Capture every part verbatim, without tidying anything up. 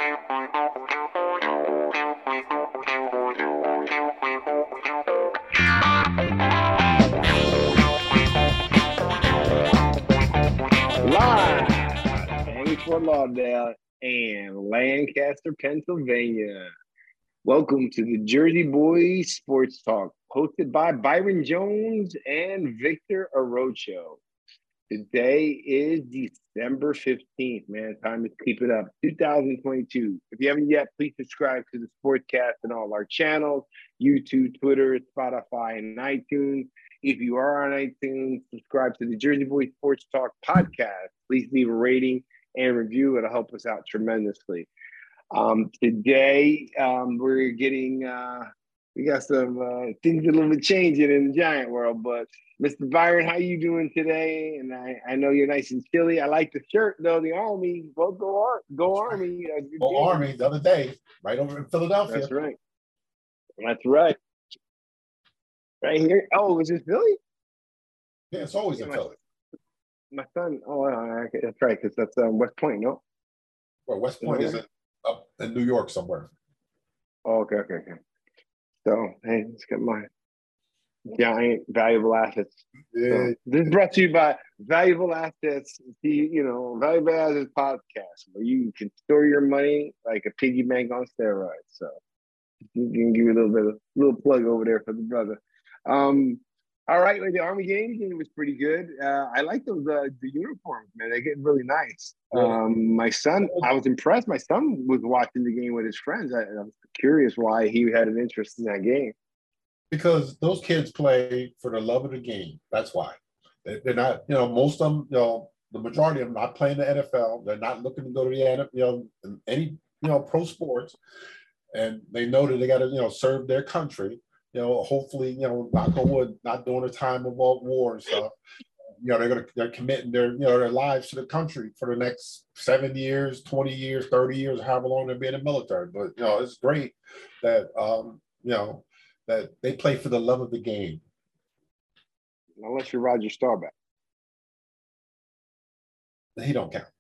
Live in Fort Lauderdale and Lancaster, Pennsylvania. Welcome to the Jersey Boys Sports Talk, hosted by Byron Jones and Victor Arocho. Today is December fifteenth, man. Time to keep it up. two thousand twenty-two. If you haven't yet, please subscribe to the Sportscast and all our channels, YouTube, Twitter, Spotify, and iTunes. If you are on iTunes, subscribe to the Jersey Boys Sports Talk podcast. Please leave a rating and review. It'll help us out tremendously. Um, today, um, we're getting, uh, we got some uh, things a little bit changing in the Giant world, but Mister Byron, how you doing today? And I, I know you're nice and chilly. I like the shirt, though, the Army. Both go, Ar- go Army. Go Army the other day, right over in Philadelphia. That's right. That's right. Right here. Oh, was it Philly? Yeah, it's always yeah, in my, Philly. My son, oh, uh, that's right, because that's um, West Point, no? Well, West Point is in, up in New York somewhere. Oh, okay, okay, okay. So, hey, let's get my Giant valuable assets. Yeah. So, this is brought to you by Valuable Assets, the, you know, Valuable Assets podcast, where you can store your money like a piggy bank on steroids. So, you can give you a little bit of little plug over there for the brother. Um, all right, like the Army game game was pretty good. Uh, I like those uh, the uniforms, man. They get really nice. Um, my son, I was impressed. My son was watching the game with his friends. I, I was curious why he had an interest in that game. Because those kids play for the love of the game. That's why. They, they're not, you know, most of them, you know, the majority of them not playing the N F L. They're not looking to go to the N F L, you know, any, you know, pro sports. And they know that they got to, you know, serve their country. You know, hopefully, you know, knock on wood, not during a time of war and stuff. You know, they're gonna they're committing their, you know, their lives to the country for the next seven years, twenty years, thirty years, however long they'll be in the military. But you know, it's great that um, you know, that they play for the love of the game. Unless you're Roger Staubach. He don't count.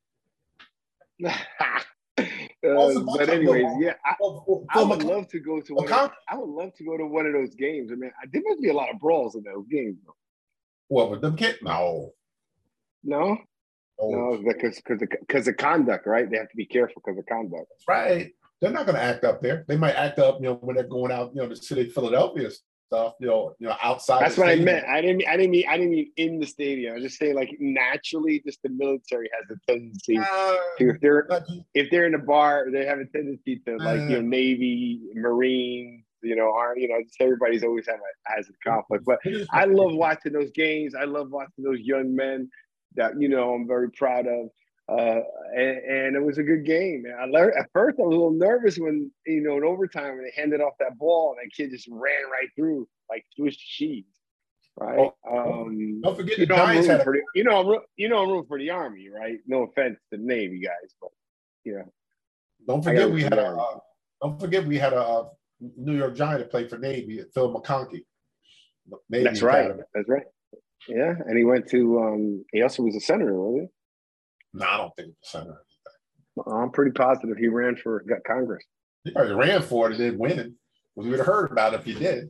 Uh, but anyways, yeah, I, I would love to go to one. Of, I would love to go to one of those games. I mean, there must be a lot of brawls in those games. Though. What with them kids? No, no, oh. no, because because because of conduct, right? They have to be careful because of conduct. Right. They're not going to act up there. They might act up, you know, when they're going out, you know, the city of Philadelphia stuff, you know, you know, outside. That's what stadium. I meant. I didn't. Mean, I didn't mean. I didn't mean in the stadium. I was just saying, like naturally, just the military has a tendency uh, to if they're if they're in a bar, they have a tendency to like uh, you know Navy, Marines, you know, are you know, just everybody's always have a, has a conflict. But I love watching those games. I love watching those young men that you know I'm very proud of. Uh, and, and it was a good game. I learned, at first, I was a little nervous when, you know, in overtime, when they handed off that ball and that kid just ran right through like Swiss cheese, right? Oh, um, don't forget you the know, Giants I'm had for the, you know, I'm, you know, I'm rooting for the Army, right? No offense to the Navy guys, but yeah. Don't forget we had a. Uh, don't forget we had a uh, New York Giant that played for Navy, Phil McConkey. Navy That's right. Academy. That's right. Yeah, and he went to. Um, he also was a senator, wasn't he? No, I don't think it was center. I'm pretty positive he ran for Congress. He probably ran for it and didn't win. We would have heard about it if he did.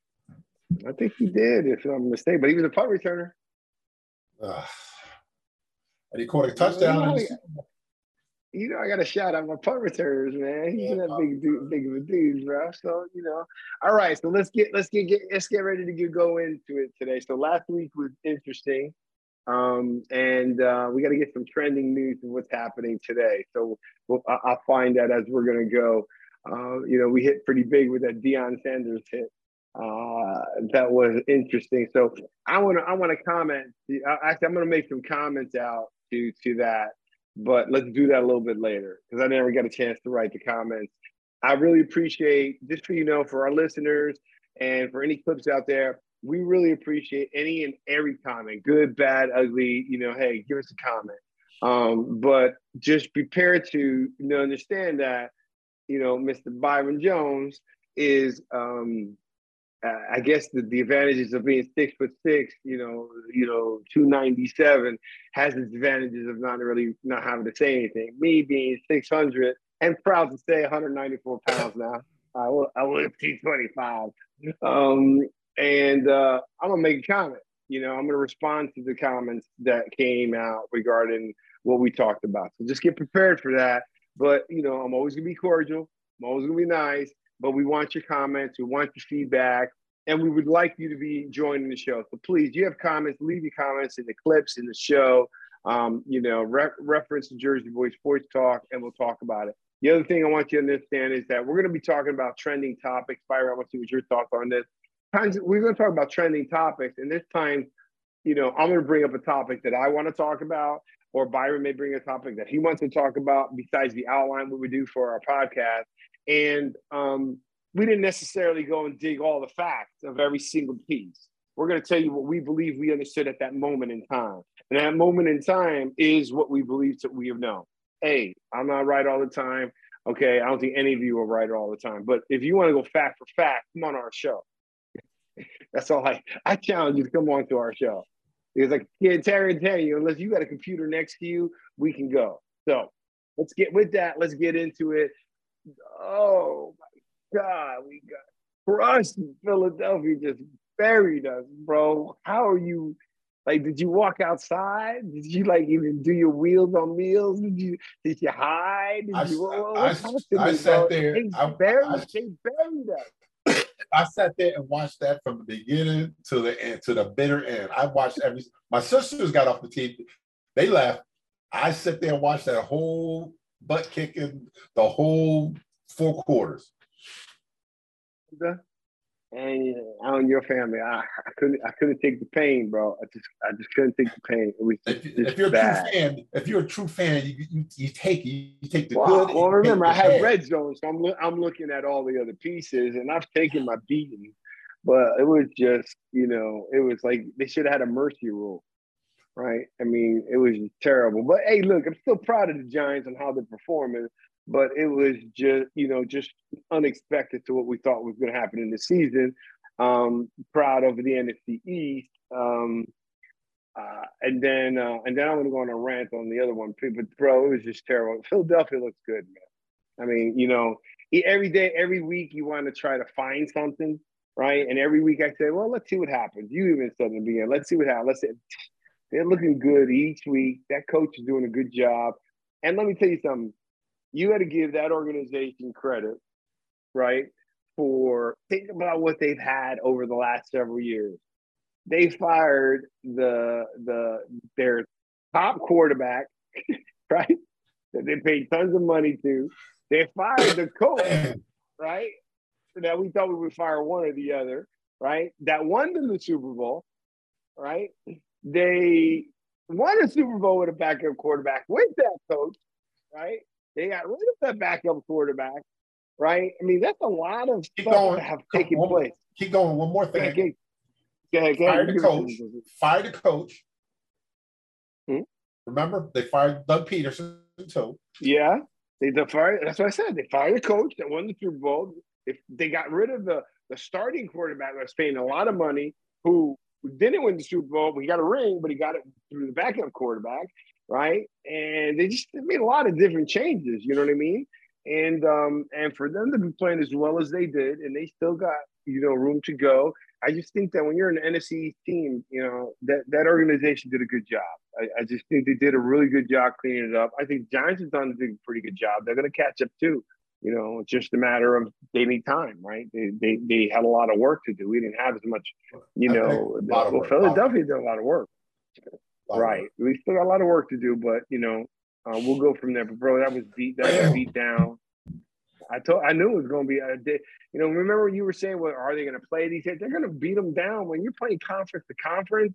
I think he did, if I'm mistaken, but he was a punt returner. Uh, and he caught a touchdown. You know, you know I got a shout out my punt returners, man. He's yeah, that big dude, big of a dude, bro. So you know, all right. So let's get let's get, get let's get ready to get, go into it today. So last week was interesting. Um, and uh, we got to get some trending news of what's happening today. So we'll, I'll find that as we're going to go. Uh, you know, we hit pretty big with that Deion Sanders hit. Uh, that was interesting. So I want to I want to comment. Actually, I'm going to make some comments out to to that, but let's do that a little bit later because I never got a chance to write the comments. I really appreciate, just for you know, for our listeners and for any clips out there. We really appreciate any and every comment, good, bad, ugly, you know, hey, give us a comment. Um, but just prepare to, you know, understand that, you know, Mister Byron Jones is, um, uh, I guess the, the advantages of being six foot six, you know, you know, two ninety-seven has its advantages of not really not having to say anything. Me being six hundred and proud to say one hundred ninety-four pounds now. I will, I will two twenty-five. Um, and uh, I'm gonna make a comment. You know, I'm gonna respond to the comments that came out regarding what we talked about. So just get prepared for that. But you know, I'm always gonna be cordial. I'm always gonna be nice. But we want your comments. We want your feedback. And we would like you to be joining the show. So please, you have comments, leave your comments in the clips in the show. Um, you know, re- reference to Jersey Boys Sports Talk, and we'll talk about it. The other thing I want you to understand is that we're going to be talking about trending topics. Byron, I want to see what your thoughts on this. Times we're going to talk about trending topics, and this time, you know, I'm going to bring up a topic that I want to talk about, or Byron may bring a topic that he wants to talk about besides the outline we would do for our podcast. And um, we didn't necessarily go and dig all the facts of every single piece. We're going to tell you what we believe we understood at that moment in time. And that moment in time is what we believe that we have known. Hey, I'm not right all the time. Okay, I don't think any of you are right all the time. But if you want to go fact for fact, come on our show. That's all I, I challenge you to come on to our show. Because like kid Terry and tell you, unless you got a computer next to you, we can go. So let's get with that. Let's get into it. Oh my God, we got crushed in Philadelphia, just buried us, bro. How are you? Like, did you walk outside? Did you like even do your wheels on meals? Did you did you hide? Did I, you what, I, what I, I me, sat bro? there. They I, buried, I, they buried us. I sat there and watched that from the beginning to the end, to the bitter end. I watched every. My sisters got off the T V. They left. I sat there and watched that whole butt kicking, the whole four quarters. And on your family, I, I couldn't, I couldn't take the pain, bro. I just, I just couldn't take the pain. It was just, if, just if you're bad. a true fan, if you're a true fan, you you, you take you, you take the well, good. Well, remember, I have bad. red zone, so I'm, lo- I'm looking at all the other pieces, and I've taken my beating, but it was just, you know, it was like they should have had a mercy rule, right? I mean, it was terrible. But hey, look, I'm still proud of the Giants and how they're performing. But it was just, you know, just unexpected to what we thought was going to happen in the season. Um, proud of the N F C East. Um, uh, and then uh, and then I'm going to go on a rant on the other one. But, bro, it was just terrible. Philadelphia looks good, man. I mean, you know, every day, every week you want to try to find something, right? And every week I say, well, let's see what happens. You even said in the beginning, let's see what happens. Let's see. They're looking good each week. That coach is doing a good job. And let me tell you something. You got to give that organization credit, right? For think about what they've had over the last several years. They fired the the their top quarterback, right? That they paid tons of money to. They fired the coach, right? That we thought we would fire one or the other, right? That won them the Super Bowl, right? They won a Super Bowl with a backup quarterback with that coach, right? They got rid of that backup quarterback, right? I mean, that's a lot of keep stuff going, that have taken one, place. Keep going. One more thing. Okay, okay, okay. Fire the coach. Fire the coach. Hmm? Remember, they fired Doug Peterson too. Yeah, they, they fired. That's what I said. They fired the coach that won the Super Bowl. If they got rid of the the starting quarterback that was paying a lot of money, who didn't win the Super Bowl, but he got a ring, but he got it through the backup quarterback. Right. And they just they made a lot of different changes, you know what I mean? And um, and for them to be playing as well as they did, and they still got, you know, room to go. I just think that when you're an N F C team, you know, that, that organization did a good job. I, I just think they did a really good job cleaning it up. I think Giants have done a pretty good job. They're going to catch up too. You know, it's just a matter of they need time, right? They, they they had a lot of work to do. We didn't have as much, you know. Well, Philadelphia did a lot of work. Right. We still got a lot of work to do, but, you know, uh, we'll go from there. But, bro, that was beat, that got beat down. I told, I knew it was going to be a day. You know, remember you were saying, well, are they going to play these? They're going to beat them down. When you're playing conference to conference,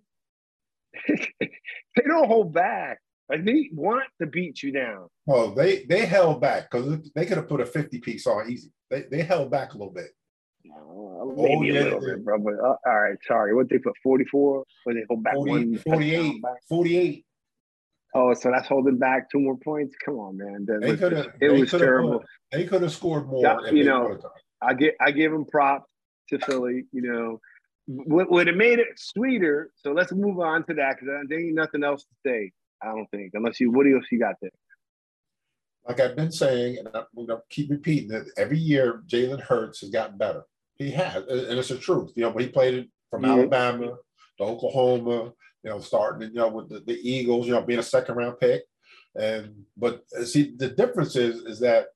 they don't hold back. Like, they want to beat you down. Well, they, they held back because they could have put a fifty piece on easy. They, they held back a little bit. Uh, maybe oh, yeah, a little bit, bro. But uh, all right, sorry. What they put forty-four? Or they hold back forty, one? forty-eight. Back? forty-eight. Oh, so that's holding back two more points. Come on, man. That they could have. It was terrible. Put, they could have scored more. Yeah, if you they know, I get I give them props to Philly. You know, what would have made it sweeter. So let's move on to that because there ain't nothing else to say. I don't think, unless you. What else you got there? like I've been saying, and I'm going to keep repeating it, every year Jalen Hurts has gotten better. He has, and it's the truth. You know, when he played from Yeah. Alabama to Oklahoma, you know, starting, you know, with the, the Eagles, you know, being a second round pick. And, but see, the difference is, is that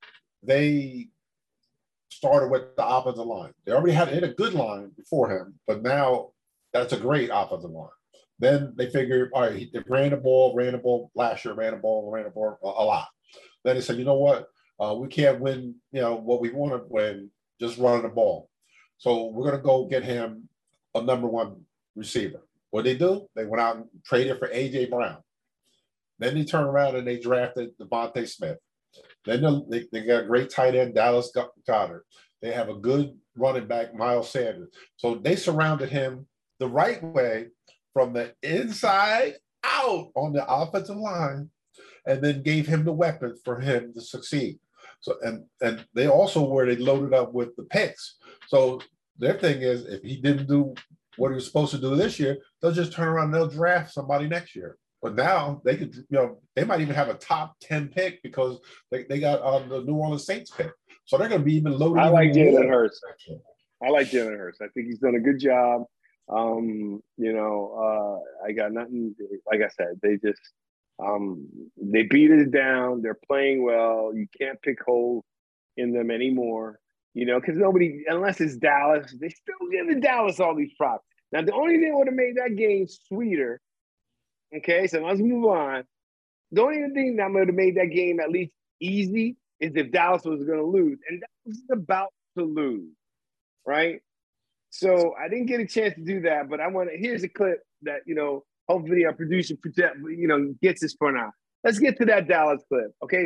they started with the offensive line. They already had, had a good line before him, but now that's a great offensive line. Then they figured, all right, they ran the ball, ran the ball last year, ran the ball, ran the ball a, a lot. Then they said, you know what? Uh, we can't win, you know, what we want to win just running the ball. So we're going to go get him a number one receiver. What they do? They went out and traded for A J Brown. Then they turned around and they drafted Devontae Smith. Then they, they got a great tight end, Dallas Goedert. They have a good running back, Miles Sanders. So they surrounded him the right way from the inside out on the offensive line, and then gave him the weapons for him to succeed. So and and they also were they loaded up with the picks. So their thing is, if he didn't do what he was supposed to do this year, they'll just turn around and they'll draft somebody next year. But now they could, you know, they might even have a top ten pick because they, they got um, the New Orleans Saints pick. So they're going to be even loaded. I like Jalen Hurts. I like Jalen Hurts. I think he's done a good job. Um, you know, uh, I got nothing. Like I said, they just um, they beat it down. They're playing well. You can't pick holes in them anymore. You know, because nobody, unless it's Dallas, they still give the Dallas all these props. Now, the only thing that would have made that game sweeter. Okay, so let's move on. The only thing that would have made that game at least easy is if Dallas was going to lose. And Dallas is about to lose, right? So I didn't get a chance to do that, but I want to, here's a clip that, you know, hopefully our producer, you know, gets this for now. Let's get to that Dallas clip, okay?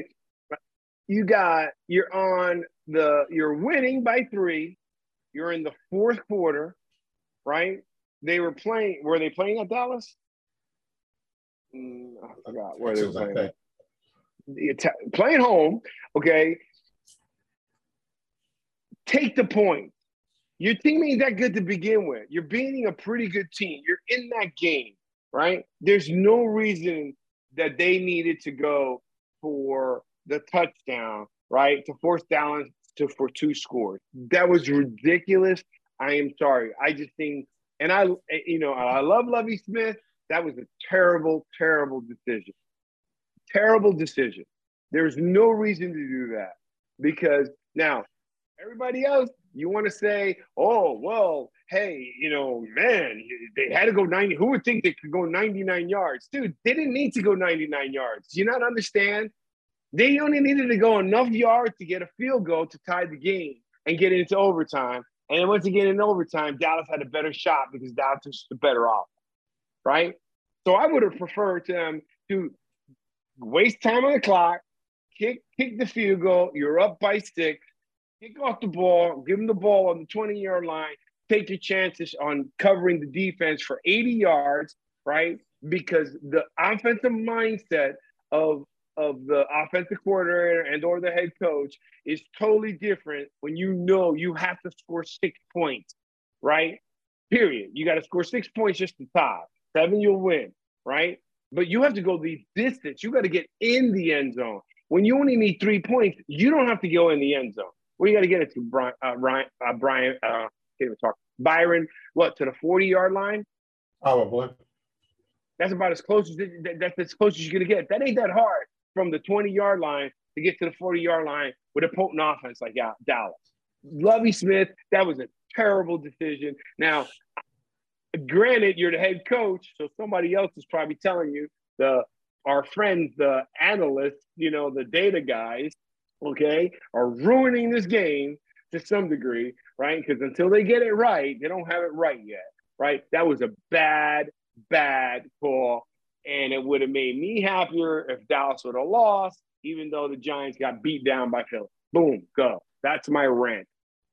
You got, you're on the, you're winning by three. You're in the fourth quarter, right? They were playing, were they playing at Dallas? I forgot where they were playing. Like playing home, okay. Take the point. Your team ain't that good to begin with. You're beating a pretty good team. You're in that game, right? There's no reason that they needed to go for the touchdown, right? To force Dallas to for two scores. That was ridiculous. I am sorry. I just think, and I, you know, I love Lovie Smith. That was a terrible, terrible decision. Terrible decision. There's no reason to do that because now everybody else, you want to say, oh, well, hey, you know, man, they had to go ninety. Who would think they could go ninety-nine yards? Dude, they didn't need to go ninety-nine yards. Do you not understand? They only needed to go enough yards to get a field goal to tie the game and get into overtime. And then once you get in overtime, Dallas had a better shot because Dallas was the better off. Right? So I would have preferred them to waste time on the clock, kick kick the field goal, you're up by six, kick off the ball, give them the ball on the twenty-yard line, take your chances on covering the defense for eighty yards, right? Because the offensive mindset of, of the offensive coordinator and or the head coach is totally different when you know you have to score six points, right? Period. You got to score six points just to tie. Seven, you'll win, right? But you have to go the distance. You got to get in the end zone. When you only need three points, you don't have to go in the end zone. Where you got to get it to, Brian, uh, Brian, uh, Brian uh, can't even talk. Byron, what, to the forty-yard line? Probably. That's about as close as that, that's as close as you're gonna get. That ain't that hard from the twenty-yard line to get to the forty-yard line with a potent offense like Dallas. Lovie Smith, that was a terrible decision. Now, granted, you're the head coach, so somebody else is probably telling you, the our friends, the analysts, you know, the data guys, okay, are ruining this game to some degree, right? Because until they get it right, they don't have it right yet, right? That was a bad, bad call, and it would have made me happier if Dallas would have lost, even though the Giants got beat down by Philly. Boom, go. That's my rant.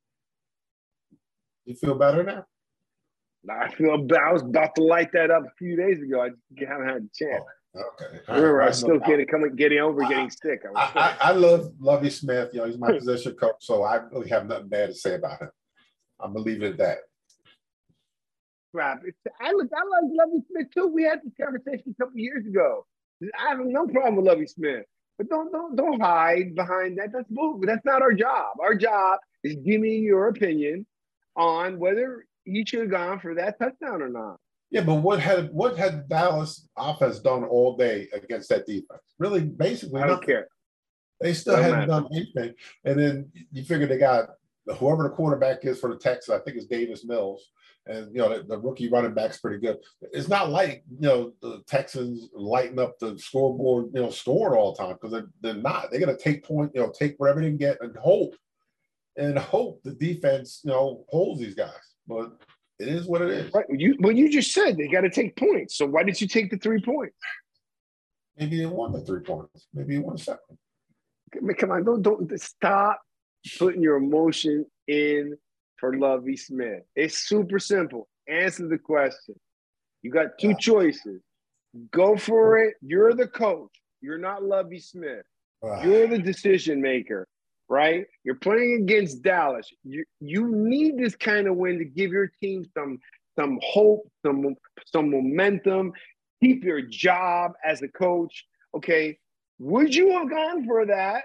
You feel better now? I feel I was about to light that up a few days ago. I just haven't had a chance. Oh, okay. Remember, right. I was still getting coming, getting over, I, getting sick. I, was I, I, I love Lovie Smith. You know, he's my position coach, so I really have nothing bad to say about him. I'm gonna leave it at that. Crap! It's, I look, I like Lovie Smith too. We had this conversation a couple years ago. I have no problem with Lovie Smith, But don't don't don't hide behind that. That's bull. That's not our job. Our job is give me your opinion on whether you should have gone for that touchdown or not. Yeah, but what had what had Dallas offense done all day against that defense? Really, basically I don't nothing. care. They still Doesn't hadn't matter. done anything. And then you figure they got whoever the quarterback is for the Texans, I think it's Davis Mills. And, you know, the, the rookie running back's pretty good. It's not like, you know, the Texans lighten up the scoreboard, you know, scoring all the time, because they're, they're not. They're going to take point, you know, take whatever they can get and hope, and hope the defense, you know, holds these guys. But it is what it is. Right. You, well, you just said they got to take points. So why did you take the three points? Maybe they won the three points. Maybe you won seven. I mean, come on, don't don't stop putting your emotion in for Lovie Smith. It's super simple. Answer the question. You got two choices. Go for it. You're the coach. You're not Lovie Smith. You're the decision maker, right? You're playing against Dallas. You you need this kind of win to give your team some some hope, some some momentum. Keep your job as a coach. Okay. Would you have gone for that?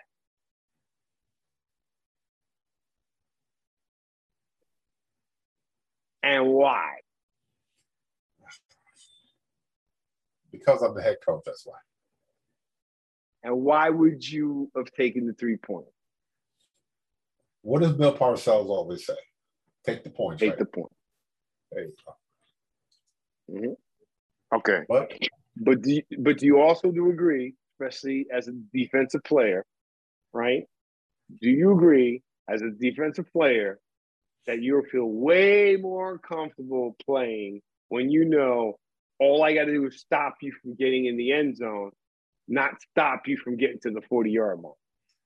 And why? Because I'm the head coach, that's why. And why would you have taken the three points? What does Bill Parcells always say? Take the points. Take right? the point. There you go. Mm-hmm. Okay. But, but, do you, but do you also do agree, especially as a defensive player, right? Do you agree as a defensive player that you'll feel way more comfortable playing when you know all I got to do is stop you from getting in the end zone, not stop you from getting to the forty-yard mark?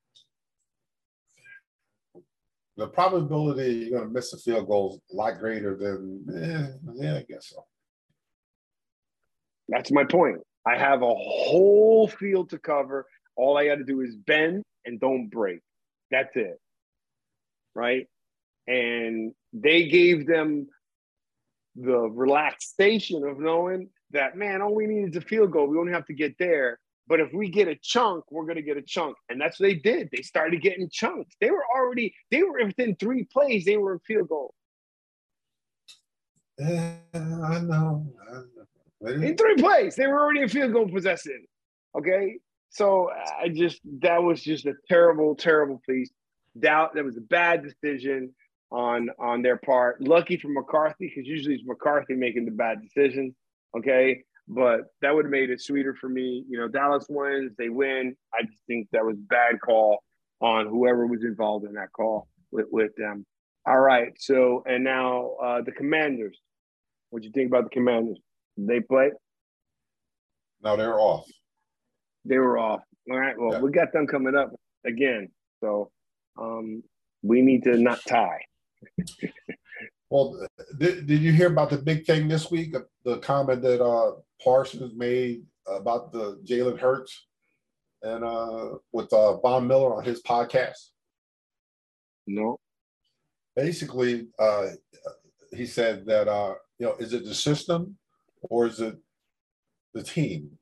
the probability you're going to miss a field goal is a lot greater than, eh, yeah, I guess so. That's my point. I have a whole field to cover. All I got to do is bend and don't break. That's it. Right? And they gave them the relaxation of knowing that, man, all we need is a field goal. We don't have to get there. But if we get a chunk, we're going to get a chunk. And that's what they did. They started getting chunks. They were already, they were within three plays, they were in field goal. Yeah, I know. I know. In three plays, they were already in field goal possession. Okay? So I just, that was just a terrible, terrible piece. Doubt that was a bad decision on, on their part. Lucky for McCarthy, because usually it's McCarthy making the bad decisions. Okay? But that would have made it sweeter for me. You know, Dallas wins, they win. I just think that was a bad call on whoever was involved in that call with, with them. All right. So, and now uh, the Commanders. What do you think about the Commanders? Did they play? No, they're off. They were off. All right. Well, yeah. We got them coming up again. So um, we need to not tie. Well, did, did you hear about the big thing this week? The comment that uh, Parsons made about the Jalen Hurts and uh, with uh, Von Miller on his podcast? No. Basically, uh, he said that, uh, you know, is it the system or is it the team?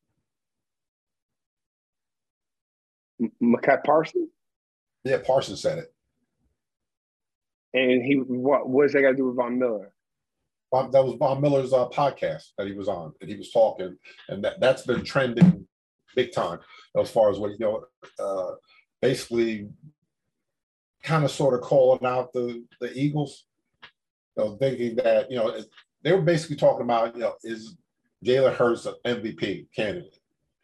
Micah Parsons? Yeah, Parsons said it. And he, what what's that got to do with Von Miller? That was Von Miller's uh, podcast that he was on, and he was talking, and that, that's been trending big time as far as what, you know, uh, basically kind of sort of calling out the, the Eagles, you know, thinking that, you know, they were basically talking about, you know, is Jalen Hurts an M V P candidate?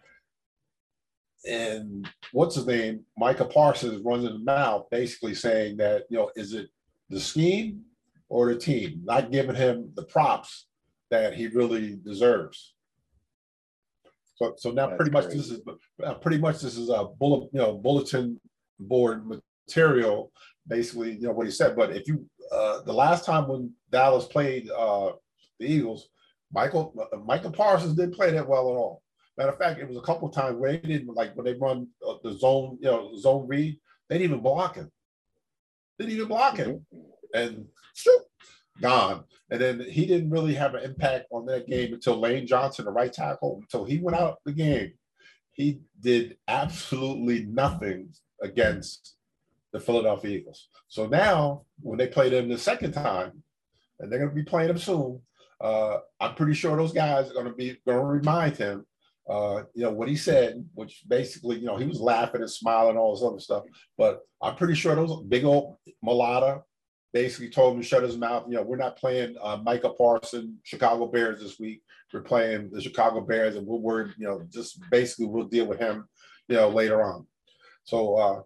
And what's his name? Micah Parsons runs in the mouth basically saying that, you know, is it the scheme or the team, not giving him the props that he really deserves. So, so now That's pretty much crazy. this is uh, pretty much this is a bullet, you know, bulletin board material, basically, you know, what he said. But if you, uh, the last time when Dallas played uh, the Eagles, Michael uh, Michael Parsons didn't play that well at all. Matter of fact, it was a couple of times where they didn't, like when they run uh, the zone, you know, zone read, they didn't even block him. They didn't even block him. And shoot, gone. And then he didn't really have an impact on that game until Lane Johnson, the right tackle, until he went out the game. he did absolutely nothing against the Philadelphia Eagles. So now, when they play them the second time, and they're going to be playing them soon, uh, I'm pretty sure those guys are going to be going to remind him, uh, you know, what he said, which basically, you know, he was laughing and smiling and all this other stuff. But I'm pretty sure those big old Mulata basically told him to shut his mouth. You know, we're not playing uh, Micah Parsons, Chicago Bears this week. We're playing the Chicago Bears, and we're worried, you know, just basically we'll deal with him, you know, later on. So uh,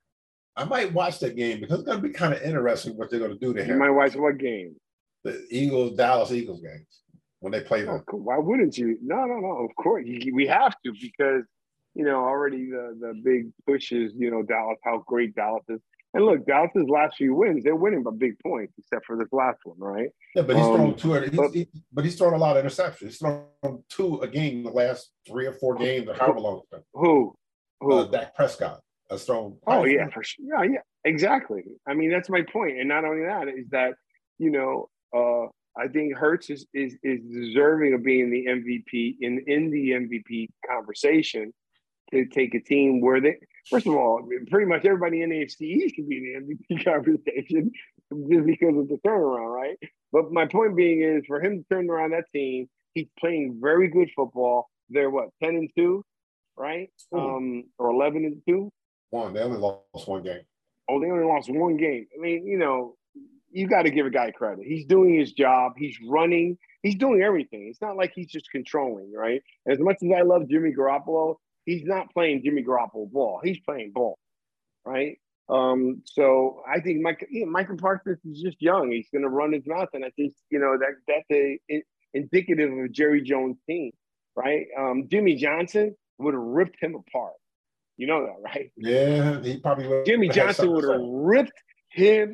I might watch that game because it's going to be kind of interesting what they're going to do to him. You might watch what game? The Eagles, Dallas Eagles games when they play them. Oh, why wouldn't you? No, no, no. Of course, we have to because you know already the the big pushes. You know Dallas, how great Dallas is. And look, Dallas's last few wins, they're winning by big points, except for this last one, right? Yeah, but he's um, thrown two. He's, but, he, but he's thrown a lot of interceptions. He's thrown two a game the last three or four games, or however long it's been. Who? Who? Uh, Dak Prescott has thrown. Oh yeah, for sure. Yeah, yeah, exactly. I mean, that's my point. And not only that is that you know. Uh, I think Hurts is, is is deserving of being the M V P in, in the M V P conversation to take a team where they, first of all, pretty much everybody in the A F C East should be in the M V P conversation just because of the turnaround, right? But my point being is for him to turn around that team, he's playing very good football. They're what, ten and two, right? Ooh. Um, or eleven and two? One. They only lost one game. Oh, they only lost one game. I mean, you know, you got to give a guy credit. He's doing his job. He's running. He's doing everything. It's not like he's just controlling, right? As much as I love Jimmy Garoppolo, he's not playing Jimmy Garoppolo ball. He's playing ball, right? Um, so I think Mike, you know, Michael Parsons is just young. He's going to run his mouth, and I think you know that that's a, a indicative of a Jerry Jones team, right? Um, Jimmy Johnson would have ripped him apart. You know that, right? Yeah, he probably would. Jimmy Johnson would have ripped him.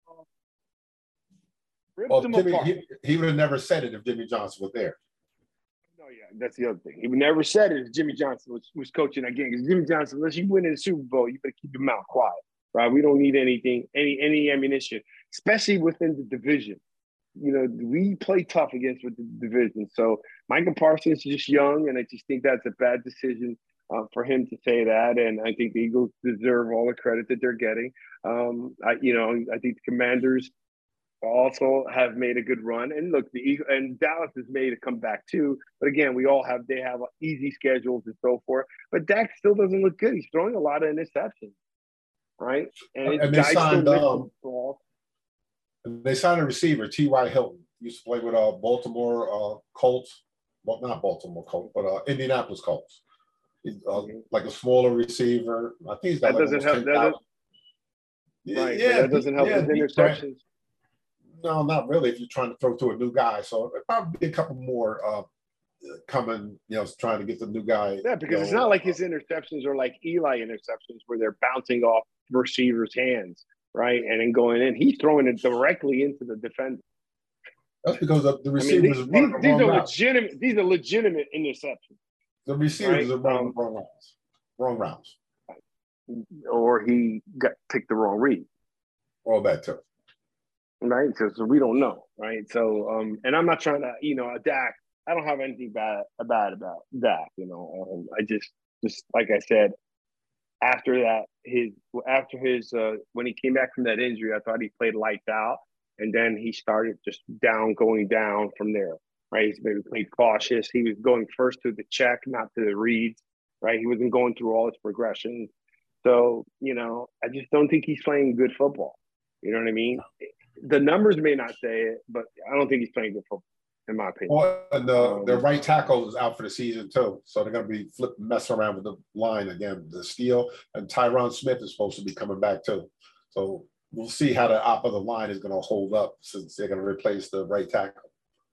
Ripped well, him Jimmy, apart. he, he would have never said it if Jimmy Johnson was there. No, yeah, that's the other thing. He would never said it if Jimmy Johnson was, was coaching that game. Because Jimmy Johnson, unless you win in the Super Bowl, you better keep your mouth quiet, right? We don't need anything, any any ammunition, especially within the division. You know, we play tough against with the division. So Michael Parsons is just young, and I just think that's a bad decision uh, for him to say that. And I think the Eagles deserve all the credit that they're getting. Um, I, you know, I think the Commanders also have made a good run. And look, the Eagle and Dallas has made a comeback too. But again, we all have they have easy schedules and so forth. But Dak still doesn't look good. He's throwing a lot of interceptions, right? And, and they signed um, they signed a receiver, T Y. Hilton. He used to play with uh, Baltimore uh, Colts. Well, not Baltimore Colts, but uh, Indianapolis Colts. He's uh, mm-hmm. like a smaller receiver. I think he's got that like doesn't help. That yeah, right, yeah, that doesn't help yeah, with interceptions. No, not really. If you're trying to throw to a new guy, so there'll probably be a couple more uh, coming. You know, trying to get the new guy. Yeah, because you know, it's not like his interceptions are like Eli interceptions where they're bouncing off receivers' hands, right, and then going in. He's throwing it directly into the defender. That's because the, the receivers. I mean, these, these, these are routes. legitimate. These are legitimate interceptions. The receivers right? are running um, wrong routes. Wrong routes. Or he got picked the wrong read. All that too. Right, so, so we don't know, right? So, um, and I'm not trying to, you know, Dak. I don't have anything bad bad about Dak. You know, um, I just, just like I said, after that, his after his uh, when he came back from that injury, I thought he played lights out, and then he started just down, going down from there. Right, he's maybe played cautious. He was going first to the check, not to the reads. Right, he wasn't going through all his progressions. So, you know, I just don't think he's playing good football. You know what I mean? The numbers may not say it, but I don't think he's playing good football, in my opinion. Well, and the, um, their right tackle is out for the season too, so they're going to be flipping, messing around with the line again. The Steele and Tyron Smith is supposed to be coming back too, so we'll see how the top of the line is going to hold up since they're going to replace the right tackle.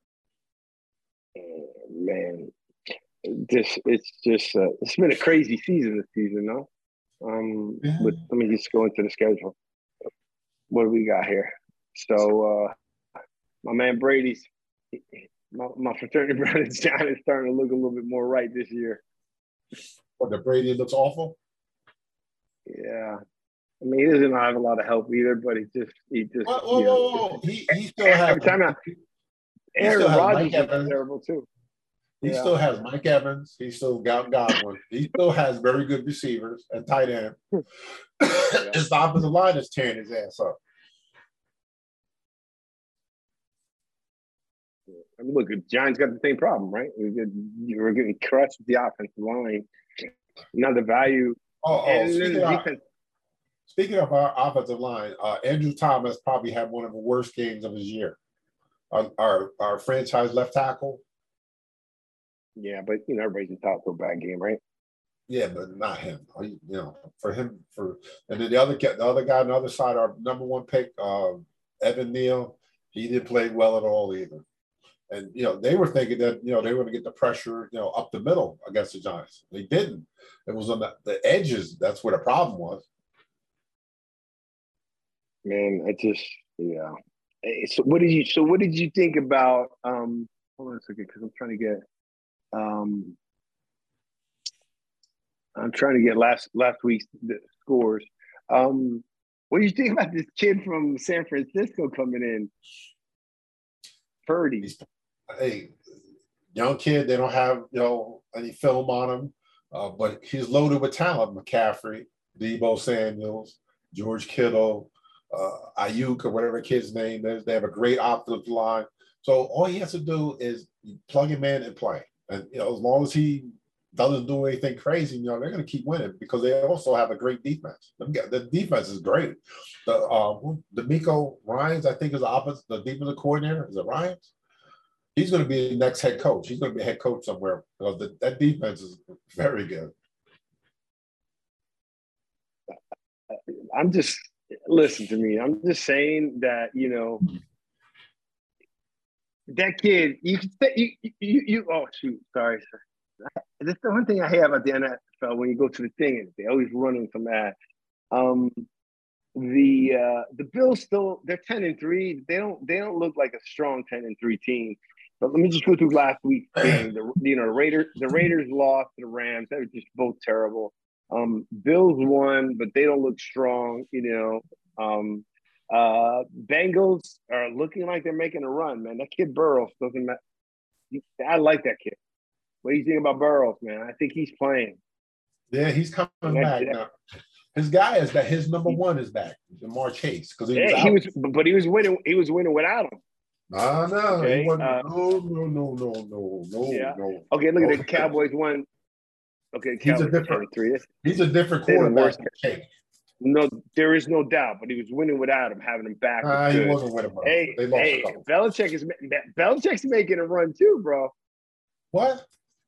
Man, this it's just uh, it's been a crazy season this season, no? Um, yeah. But let me just go into the schedule. What do we got here? So, uh, my man Brady's, my, my fraternity brother John is starting to look a little bit more right this year. What, the Brady looks awful? Yeah. I mean, he doesn't have a lot of help either, but he just, he just. Whoa, whoa, whoa, whoa. He, he still has. Time out. Aaron Rodgers is terrible too. He Yeah. still has Mike Evans. He still got Godwin. He still has very good receivers at tight end. Yeah. It's the offensive line that's tearing his ass up. I mean, look, the Giants got the same problem, right? You were getting crushed with the offensive line. Now the value. Oh, oh and speaking, the of, defense. speaking of our offensive line, uh, Andrew Thomas probably had one of the worst games of his year. Our, our, our franchise left tackle. Yeah, but you know everybody's entitled to a bad game, right? Yeah, but not him. You know, for him, for and then the other the other guy on the other side, our number one pick, uh, Evan Neal, he didn't play well at all either. And you know, they were thinking that you know they were going to get the pressure, you know, up the middle against the Giants. They didn't. It was on the, the edges. That's where the problem was. Man, I just yeah. So what did you? So what did you think about? Um, hold on a second, because I'm trying to get. Um, I'm trying to get last last week's scores. Um, what do you think about this kid from San Francisco coming in? Purdy. Hey, young kid. They don't have you know any film on him, uh, but he's loaded with talent. McCaffrey, Deebo Samuels, George Kittle, uh, Ayuk, or whatever kid's name is. They have a great offensive line. So all he has to do is plug him in and play. And you know, as long as he doesn't do anything crazy, you know, they're going to keep winning because they also have a great defense. The defense is great. The um, DeMeco Ryans, I think, is the offense, the defensive coordinator. Is it Ryans? He's going to be the next head coach. He's going to be a head coach somewhere because the, that defense is very good. I'm just listen to me. I'm just saying that you know that kid. You can say you you, you oh shoot, sorry. That's the one thing I hate about the N F L when you go to the thing is they always running from that. Um, the uh, the Bills still they're ten and three. They don't they don't look like a strong ten and three team. But let me just go through last week's game. The you know the Raiders the Raiders lost to the Rams. They were just both terrible. Um, Bills won, but they don't look strong. You know, um, uh, Bengals are looking like they're making a run. Man, that kid Burrows doesn't matter. I like that kid. What do you think about Burrows, man? I think he's playing. Yeah, he's coming back now. His guy is that his number one is back, Jamar Chase, because he, yeah, he was, but he was winning. He was winning without him. No, no, okay? he wasn't. Uh, no, no, no, no, no, no, yeah. no. Okay, look no. at the Cowboys won. Okay, he's Cowboys a different. three. He's a different quarterback than Chase. No, there is no doubt, but he was winning without him. Having him back, uh, was he good. wasn't winning. Hey, they lost hey, Belichick is Belichick's making a run too, bro. What?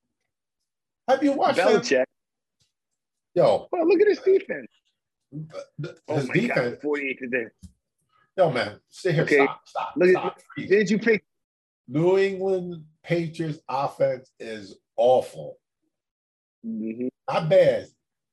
Have you watched Belichick? Him? Yo, well, look at his defense. His oh my defense, God, forty-eight today. Yo, man, stay here. Okay. Stop, stop, look stop. At, did you pick? New England Patriots offense is awful. Mm-hmm. Not bad.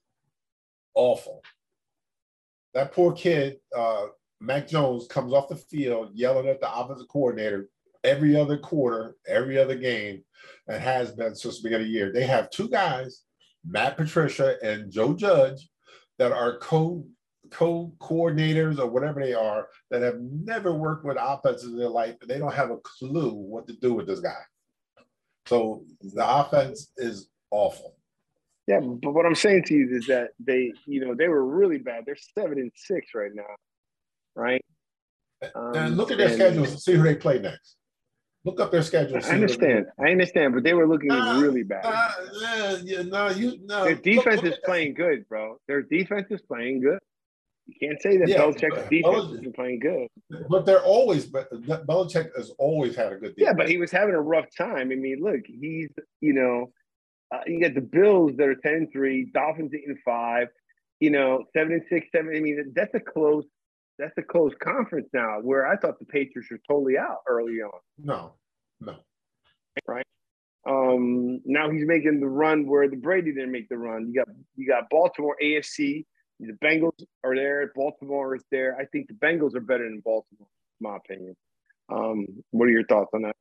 Awful. That poor kid, uh, Mac Jones, comes off the field yelling at the offensive coordinator every other quarter, every other game, and has been since the beginning of the year. They have two guys, Matt Patricia and Joe Judge, that are co co coordinators or whatever they are that have never worked with offenses in their life, and they don't have a clue what to do with this guy. So the offense is awful. Yeah, but what I'm saying to you is that they, you know, they were really bad. They're seven and six right now, right? Um, and look at their schedules and see who they play next. Look up their schedule. I understand. I understand, but they were looking uh, really bad. Uh, uh, yeah, no, you no. Their defense look, look is playing that. good, bro. Their defense is playing good. You can't say that yeah, Belichick's defense isn't playing good. But they're always, but Belichick has always had a good defense. Yeah, but he was having a rough time. I mean, look, he's, you know, uh, you got the Bills that are ten and three, Dolphins eight and five, you know, seven and six, seven. I mean, that's a close, that's a close conference now. Where I thought the Patriots were totally out early on. No, no, right. Um, now he's making the run where the Brady didn't make the run. You got you got Baltimore A F C. The Bengals are there. Baltimore is there. I think the Bengals are better than Baltimore, in my opinion. Um, what are your thoughts on that?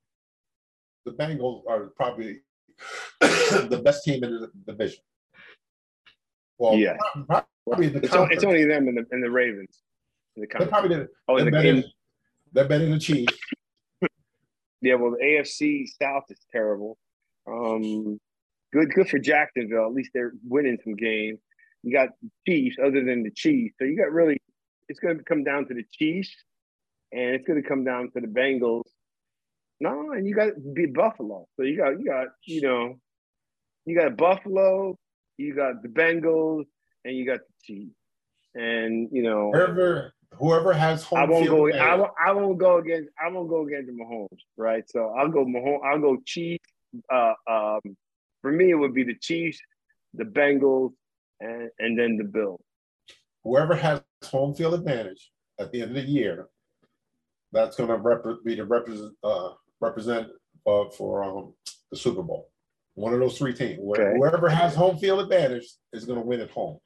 The Bengals are probably the best team in the division. Well, yeah, probably the it's, only, it's only them and the, and the Ravens. In the they're probably the, oh, they're, the, better, in, they're better than the Chiefs. Yeah, well, the A F C South is terrible. Um, good, good for Jacksonville. At least they're winning some games. You got Chiefs, other than the Chiefs. So you got really, it's going to come down to the Chiefs, and it's going to come down to the Bengals. No, and you got be Buffalo. So you got, you got, you know, you got Buffalo, you got the Bengals, and you got the Chiefs. And you know, whoever whoever has home I won't field go. advantage. I won't, I won't go against. I won't go against Mahomes, right? So I'll go Mahomes. I'll go Chiefs. Uh, um, for me, it would be the Chiefs, the Bengals, and and then the Bills. Whoever has home field advantage at the end of the year, that's going to rep- be the represent uh, represent uh, for um, the Super Bowl. One of those three teams. Okay. Whoever has home field advantage is going to win at home.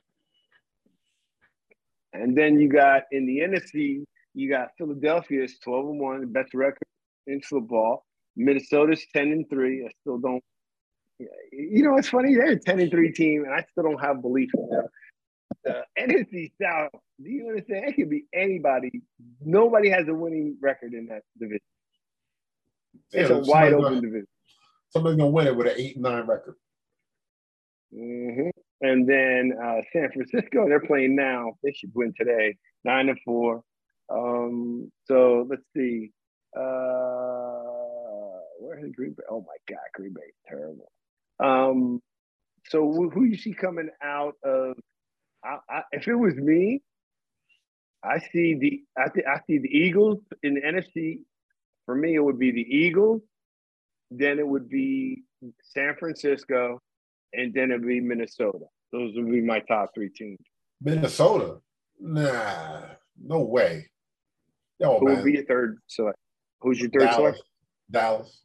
And then you got in the N F C, you got Philadelphia's twelve and one, best record in football. Minnesota's ten and three. I still don't. You know, it's funny. They're a ten and three team, and I still don't have belief in them. The N F C South. Do you understand? It could be anybody. Nobody has a winning record in that division. It's Yeah, a wide open gonna, division. Somebody's gonna win it with an eight and nine record. Mm-hmm. And then uh, San Francisco, they're playing now. They should win today, nine and four. Um, so let's see. Uh, where is Green Bay? Oh my God, Green Bay is terrible. Um, so who, who you see coming out of? I, I, if it was me, I see the I, th- I see the Eagles in the N F C. For me, it would be the Eagles. Then it would be San Francisco, and then it would be Minnesota. Those would be my top three teams. Minnesota? Nah, no way. Yo, Who man. would be your third select? Who's your third Dallas. select? Dallas.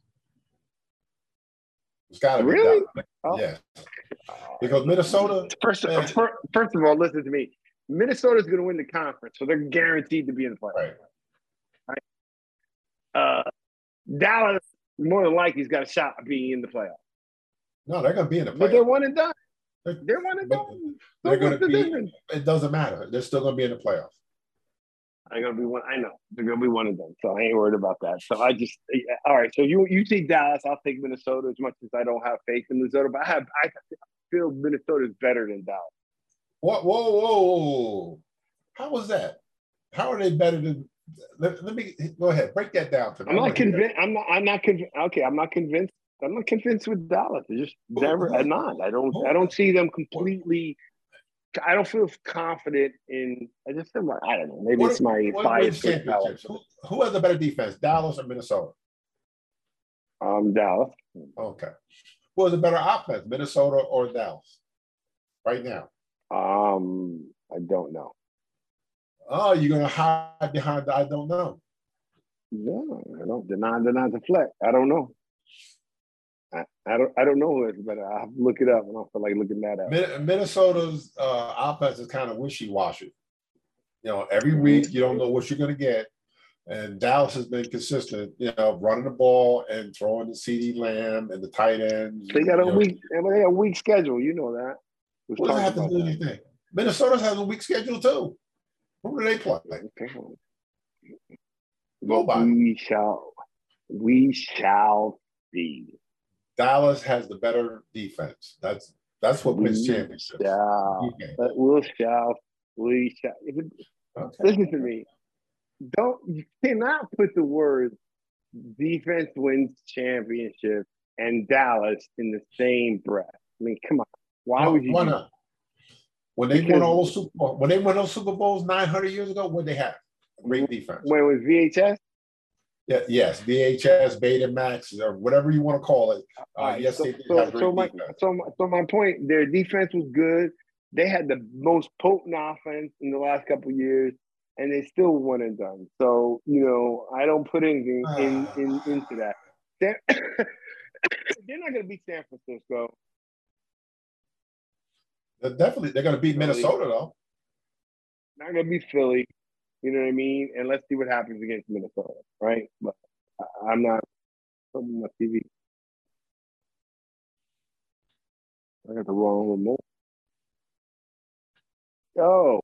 It's got to be Really? Dallas. Oh. Yeah. Because Minnesota. First, first, first of all, listen to me. Minnesota's going to win the conference, so they're guaranteed to be in the playoffs. Right. Right? Uh, Dallas, more than likely, has got a shot of being in the playoffs. No, they're going to be in the playoffs. But they're one and done. They're, they're one and done. They're going to the be. Difference? It doesn't matter. They're still going to be in the playoffs. They're going to be one. I know they're going to be one of them. So I ain't worried about that. So I just all right. So you you take Dallas. I'll take Minnesota as much as I don't have faith in Minnesota, but I have I feel Minnesota is better than Dallas. What? Whoa, whoa, whoa! How was that? How are they better than? Let, let me go ahead. Break that down for me. I'm not convinced. I'm not. I'm not convinced. Okay, I'm not convinced. I'm not convinced with Dallas. It's just who, never. Who, I'm not. I don't. Who, I don't see them completely. I don't feel confident in. I just feel like I don't know. Maybe what, it's my what bias with Dallas. Who, who has a better defense, Dallas or Minnesota? Um, Dallas. Okay. Who has a better offense, Minnesota or Dallas? Right now. Um, I don't know. Oh, you're gonna hide behind the I don't know. No, I don't. Deny, deny, deflect. I don't know. I, I don't. I don't know who it is, but I have to look it up. I don't feel like looking that up. Minnesota's uh, offense is kind of wishy-washy. You know, every week you don't know what you're going to get, and Dallas has been consistent. You know, running the ball and throwing the CeeDee Lamb and the tight ends. They got a you week. Know. They got a weak schedule. You know that. We've what does that have to do anything? Minnesota has a weak schedule too. Who do they play? Okay. Nobody. We shall. We shall see. Dallas has the better defense. That's that's what wins championships. Shall. We'll shall. We shall. Okay. Listen to me. Don't you cannot put the words defense wins championship and Dallas in the same breath. I mean, come on. Why well, would you? Why not? That? When they because, won all Super Bowl, when they won those Super Bowls nine hundred years ago, what they have? Great defense. When it was V H S. Yeah, yes, V H S, Betamax, or whatever you want to call it. Uh, right, yes, so, they did so, have great so my, defense. So my, so my point, their defense was good. They had the most potent offense in the last couple of years, and they still won and done. So, you know, I don't put anything in, in into that. They're, they're not going to beat San Francisco. They're definitely, they're going to beat Philly. Minnesota, though. Not going to beat Philly. You know what I mean? And let's see what happens against Minnesota, right? But I'm not on my T V. I got the wrong remote. Oh.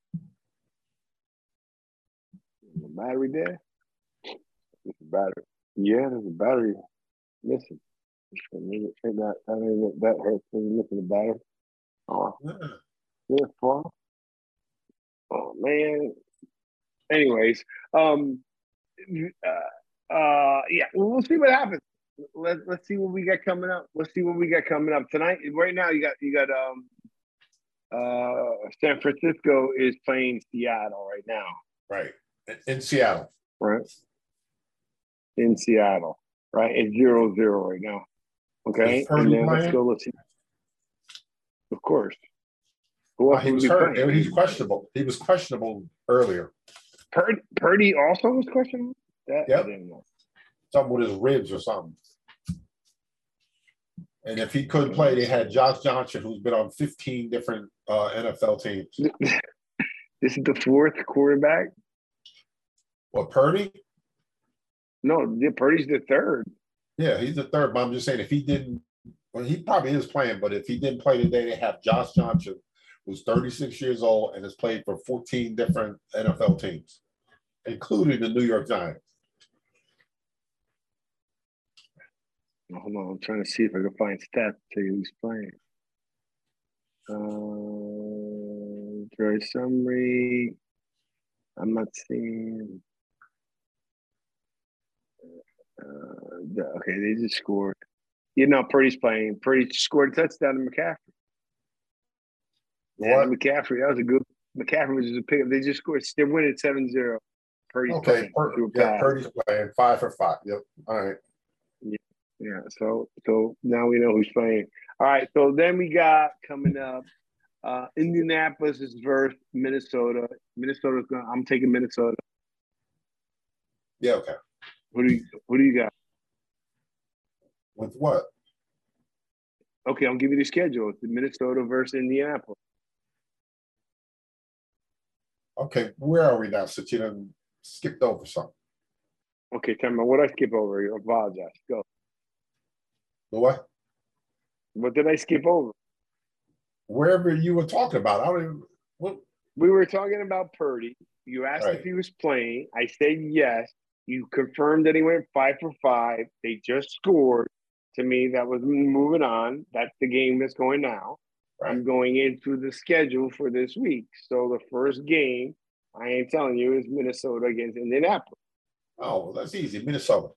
The battery there? There's a battery. Yeah, there's a battery missing. That, I mean, that hurts when you look at the batter. Oh, good fall. Oh man. Anyways, um, uh, uh, yeah, we'll see what happens. Let Let's see what we got coming up. Let's see what we got coming up tonight. Right now, you got you got um, uh, San Francisco is playing Seattle right now. Right in Seattle. Right in Seattle. Right, it's zero zero right now. Okay, and then let's go. Let's see. Of course. Who else uh, he was hurt. Playing? He's questionable. He was questionable earlier. Purdy, Purdy also was questionable? That yep. I didn't know. Something with his ribs or something. And if he couldn't play, they had Josh Johnson, who's been on fifteen different uh, N F L teams. This is the fourth quarterback? What, Purdy? No, Purdy's the third. Yeah, he's the third. But I'm just saying, if he didn't, well, he probably is playing, but if he didn't play today, they have Josh Johnson, who's thirty-six years old and has played for fourteen different N F L teams, including the New York Giants. Hold on, I'm trying to see if I can find stats to tell you who's playing. Uh, very summary. I'm not seeing. Uh, okay, they just scored. You know, Purdy's playing. Purdy scored a touchdown to McCaffrey. Yeah, McCaffrey, that was a good. McCaffrey was just a pickup. They just scored. They're winning seven zero. Purdy's okay, playing. Pur- yeah, Purdy's playing five for five. Yep. All right. Yeah, yeah. So, so now we know who's playing. All right. So then we got coming up. Uh, Indianapolis is versus Minnesota. Minnesota's going. I'm taking Minnesota. Yeah. Okay. Who do you Who do you got? With what? Okay, I'll give you the schedule. It's the Minnesota versus Indianapolis. Okay, where are we now? Since you done skipped over something. Okay, tell me what I skip over. I apologize. Go. The what? What did I skip over? Wherever you were talking about. I don't even. What? We were talking about Purdy. You asked right. if he was playing. I said yes. You confirmed that he went five for five. They just scored. To me, that was moving on. That's the game that's going now. Right. I'm going into the schedule for this week. So the first game, I ain't telling you, is Minnesota against Indianapolis. Oh, well, that's easy. Minnesota.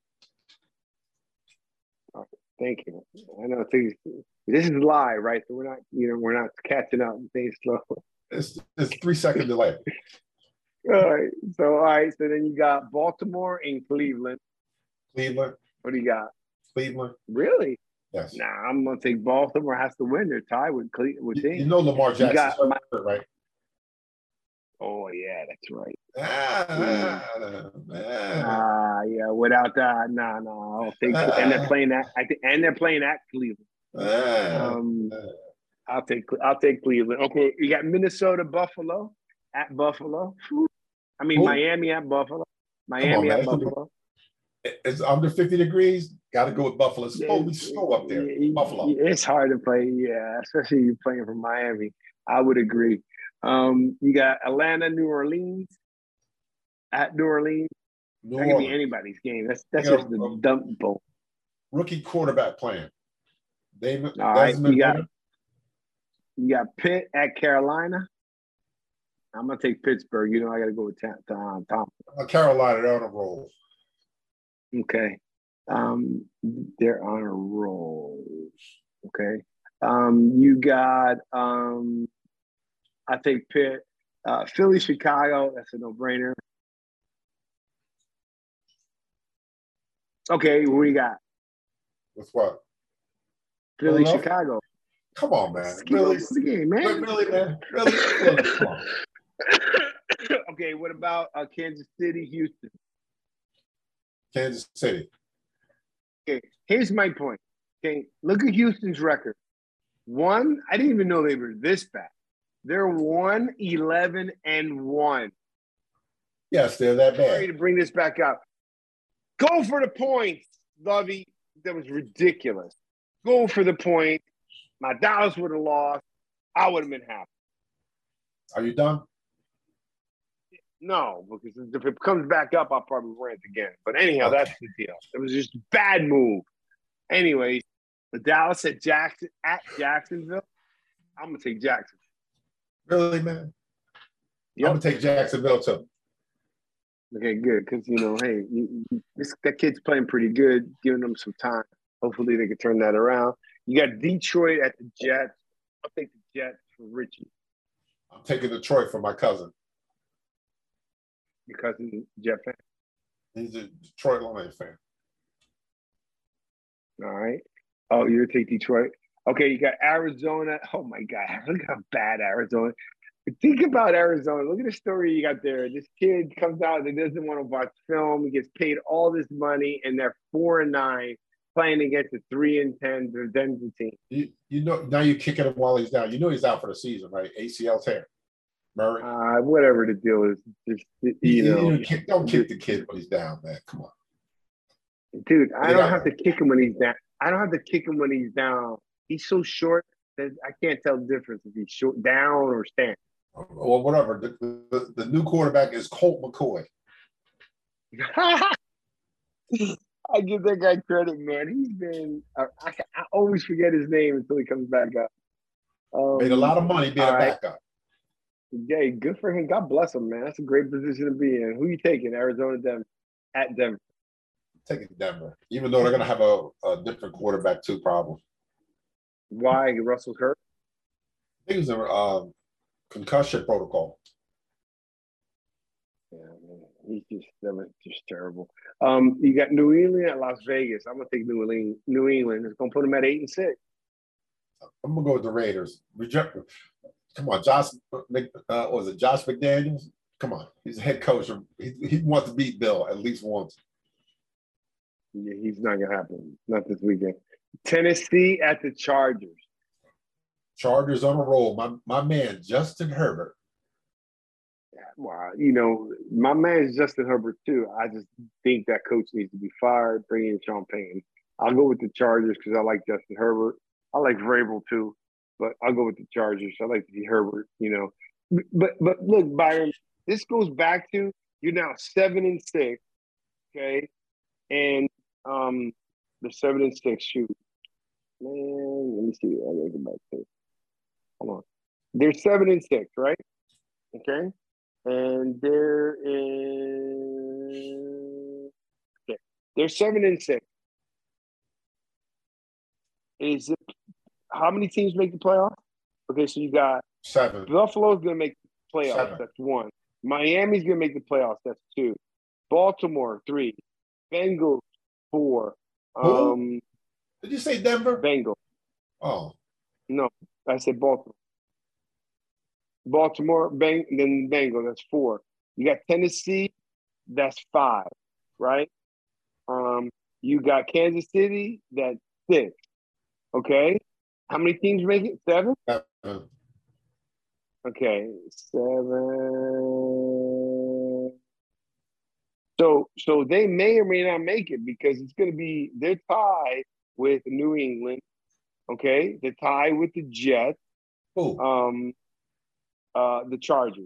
Right. Thank you. I know things. This is live, right? So we're not, you know, we're not catching up and things slow. It's it's three second delay. All right. So all right. So then you got Baltimore and Cleveland. Cleveland. What do you got? Cleveland. Really? Yes. Nah, I'm gonna take Baltimore has to win. They're tied with Cleveland. With you, you know Lamar Jackson's hurt, my, right? Oh yeah, that's right. Ah, mm. ah, ah yeah. Without that, nah, nah. I'll take. Ah, and they're playing at. I think, and they're playing at Cleveland. Ah, um, I'll take. I'll take Cleveland. Okay, you got Minnesota, Buffalo at Buffalo. I mean, Ooh. Miami at Buffalo. Miami on, at Buffalo. It's under fifty degrees. Got to go with Buffalo. It's supposed to be snow up there. Buffalo. It's hard to play, yeah, especially you playing from Miami. I would agree. Um, you got Atlanta, New Orleans, at New Orleans. New that Orleans. Can be anybody's game. That's that's just a, the dump bowl. Rookie quarterback playing. David. All right, you got, you got Pitt at Carolina. I'm gonna take Pittsburgh. You know, I got to go with Tom. Tom. Tom. Carolina, they're on a roll. Okay. Um, they're on a roll. Okay. Um, you got um, I think Pitt, uh, Philly, Chicago. That's a no-brainer. Okay, what do you got? With what? Philly, Chicago. Come on, man. Skip really? The game, man. Really, man. Really? Come on. Okay, what about uh, Kansas City, Houston? Kansas City. Okay, here's my point. Okay, look at Houston's record. One, I didn't even know they were this bad. They're one, eleven, and one. Yes, they're that bad. Sorry to bring this back up. Go for the points, Lovey. That was ridiculous. Go for the point. My Dallas would have lost. I would have been happy. Are you done? No, because if it comes back up, I'll probably rant again. But anyhow, okay. That's the deal. It was just a bad move. Anyways, The Dallas at Jackson at Jacksonville. I'm gonna take Jackson. Really, man? Yep. I'm gonna take Jacksonville too. Okay, good. Because you know, hey, you, you, this that kid's playing pretty good, giving them some time. Hopefully, they can turn that around. You got Detroit at the Jets. I'll take the Jets for Richie. I'm taking Detroit for my cousin. Your cousin Jet fan. He's a Detroit Lions fan. All right. Oh, you're gonna take Detroit. Okay, you got Arizona. Oh my God, look how bad Arizona. Think about Arizona. Look at the story you got there. This kid comes out that doesn't want to watch film. He gets paid all this money, and they're four and nine playing against a three and ten Denver team. You, you know, now you're kicking him while he's down. You know he's out for the season, right? A C L tear. Murray. Uh, whatever the deal is, just you, you know, you kick, don't kick the kid when he's down, man. Come on, dude. I don't have to to kick him when he's down. I don't have to kick him when he's down. He's so short that I can't tell the difference if he's short, down or standing. Well, whatever. The, the, the new quarterback is Colt McCoy. I give that guy credit, man. He's been, I, I, I always forget his name until he comes back up. Um, Made a lot of money being a right. backup. Yeah, good for him. God bless him, man. That's a great position to be in. Who you taking? Arizona, Denver, at Denver. Taking Denver, even though they're going to have a, a different quarterback too, problem. Why? Russell's hurt? I think it was a um, concussion protocol. Yeah, man. He's just, that was just terrible. Um, you got New England at Las Vegas. I'm gonna take New England. New England. It's gonna put them at eight and six. I'm gonna go with the Raiders. Reject. Come on, Josh. Uh, what was it Josh McDaniels? Come on, he's a head coach. He, he wants to beat Bill at least once. Yeah, he's not gonna happen. Not this weekend. Tennessee at the Chargers. Chargers on a roll. My my man Justin Herbert. Wow, you know, my man's Justin Herbert too. I just think that coach needs to be fired. Bring in Sean Payton. I'll go with the Chargers because I like Justin Herbert. I like Vrabel too, but I'll go with the Chargers. I like to see Herbert. You know, but but look, Byron, this goes back to you're now seven and six, okay, and um, the seven and six. Shoot, man, let me see. I gotta go back to. Hold on, they're seven and six, right? Okay. And they're in okay. They're seven and six. Is it how many teams make the playoff? Okay, so you got seven. Buffalo's gonna make the playoffs. Seven. That's one. Miami's gonna make the playoffs. That's two. Baltimore, three. Bengals, four. Who? Um Did you say Denver? Bengals. Oh. No, I said Baltimore. Baltimore, Bang, then Bengals, that's four. You got Tennessee, that's five, right? Um, you got Kansas City, that's six. Okay. How many teams make it? Seven? Seven. Okay, seven. So so they may or may not make it because it's gonna be they're tied with New England, okay? They're tied with the Jets. Who? Um Uh, the Chargers.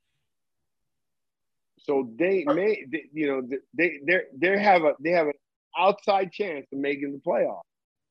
So they may, they, you know, they they they have a they have an outside chance of making the playoff.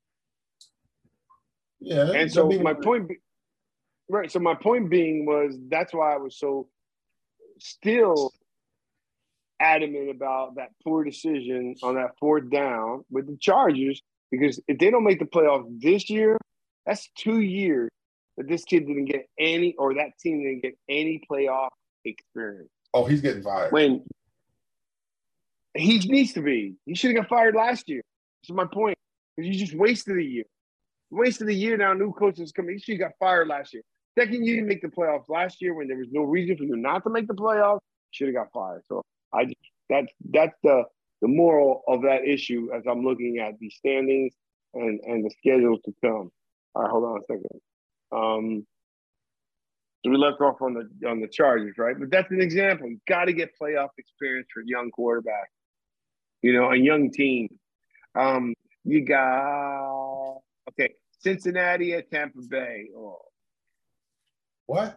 Yeah. And so my point, be, right? So my point being was that's why I was so still adamant about that poor decision on that fourth down with the Chargers because if they don't make the playoffs this year, that's two years that this kid didn't get any, or that team didn't get any playoff experience. Oh, he's getting fired. When he needs to be. He should have got fired last year. That's my point. Because you just wasted a year. Wasted a year now, new coaches coming. He should have got fired last year. Second, you didn't make the playoffs last year when there was no reason for you not to make the playoffs. Should have got fired. So I just, that's that's the the moral of that issue as I'm looking at the standings and, and the schedules to come. All right, hold on a second. Um, so we left off on the on the Chargers, right? But that's an example. You got to get playoff experience for a young quarterback, you know, a young team. Um, you got okay, Cincinnati at Tampa Bay. Oh. What?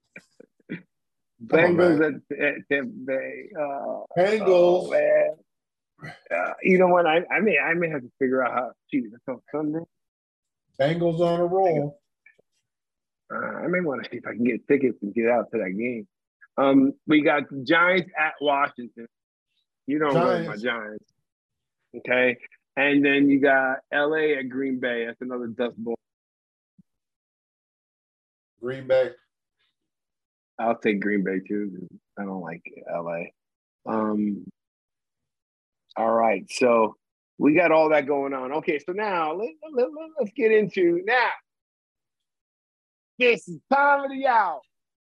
Bengals on, at, at Tampa Bay. Uh, Bengals. Oh, man. Uh, you know what? I, I may I may have to figure out how. Gee, that's on Sunday. Bengals on a roll. Uh, I may want to see if I can get tickets and get out to that game. Um, we got the Giants at Washington. You don't roll my Giants. Okay. And then you got L A at Green Bay. That's another Dust Bowl. Green Bay. I'll take Green Bay too. I don't like L A. Um, all right. So we got all that going on. Okay. So now let, let, let, let's get into now. This is time of the hour.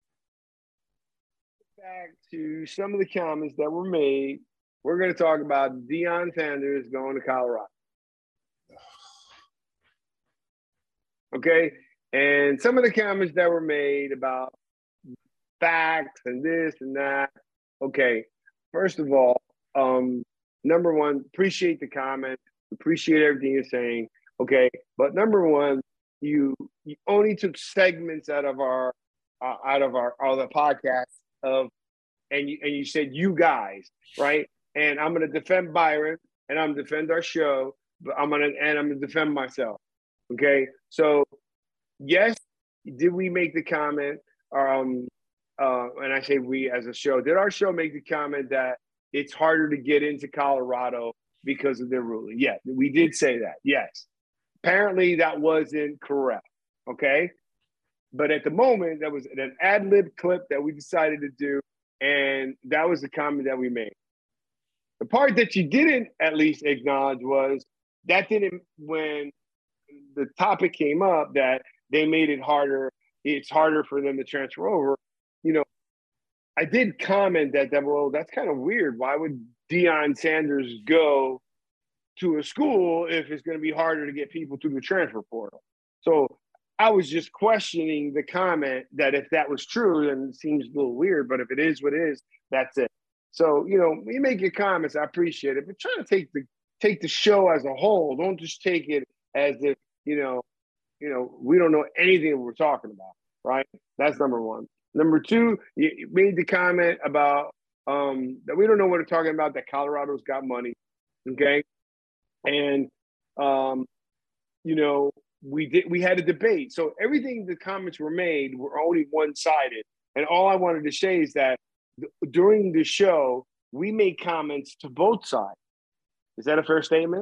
Back to some of the comments that were made. We're going to talk about Deion Sanders going to Colorado. Okay? And some of the comments that were made about facts and this and that. Okay. First of all, um, number one, appreciate the comment. Appreciate everything you're saying. Okay. But number one, you you only took segments out of our uh, out of our other podcast of and you and you said you guys, right? And I'm gonna defend Byron and I'm gonna defend our show, but I'm gonna and I'm gonna defend myself. Okay. So yes, did we make the comment? Um uh and I say we as a show, did our show make the comment that it's harder to get into Colorado because of their ruling? Yeah, we did say that, yes. Apparently that wasn't correct, okay? But at the moment, that was an ad-lib clip that we decided to do, and that was the comment that we made. The part that you didn't at least acknowledge was that didn't, when the topic came up that they made it harder, it's harder for them to transfer over, you know, I did comment that, that well, that's kind of weird. Why would Deion Sanders go to a school if it's going to be harder to get people through the transfer portal? So I was just questioning the comment that if that was true, then it seems a little weird, but if it is what it is, that's it. So, you know, you make your comments, I appreciate it, but try to take the take the show as a whole. Don't just take it as if, you know, you know, we don't know anything that we're talking about, right? That's number one. Number two, you made the comment about um, that we don't know what we're talking about, that Colorado's got money, okay? And, um, you know, we did, we had a debate. So everything the comments were made were only one-sided. And all I wanted to say is that th- during the show, we made comments to both sides. Is that a fair statement?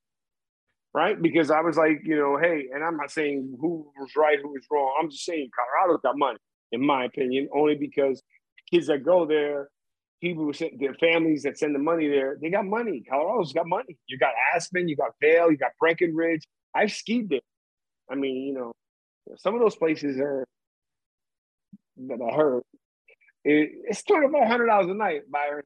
Right? Because I was like, you know, hey, and I'm not saying who was right, who was wrong. I'm just saying Colorado's got money, in my opinion, only because kids that go there, people who send their families that send the money there, they got money. Colorado's got money. You got Aspen, you got Vail, you got Breckenridge. I've skied there. I mean, you know, some of those places are that I heard. It, it's twenty-five hundred dollars a night, Byron.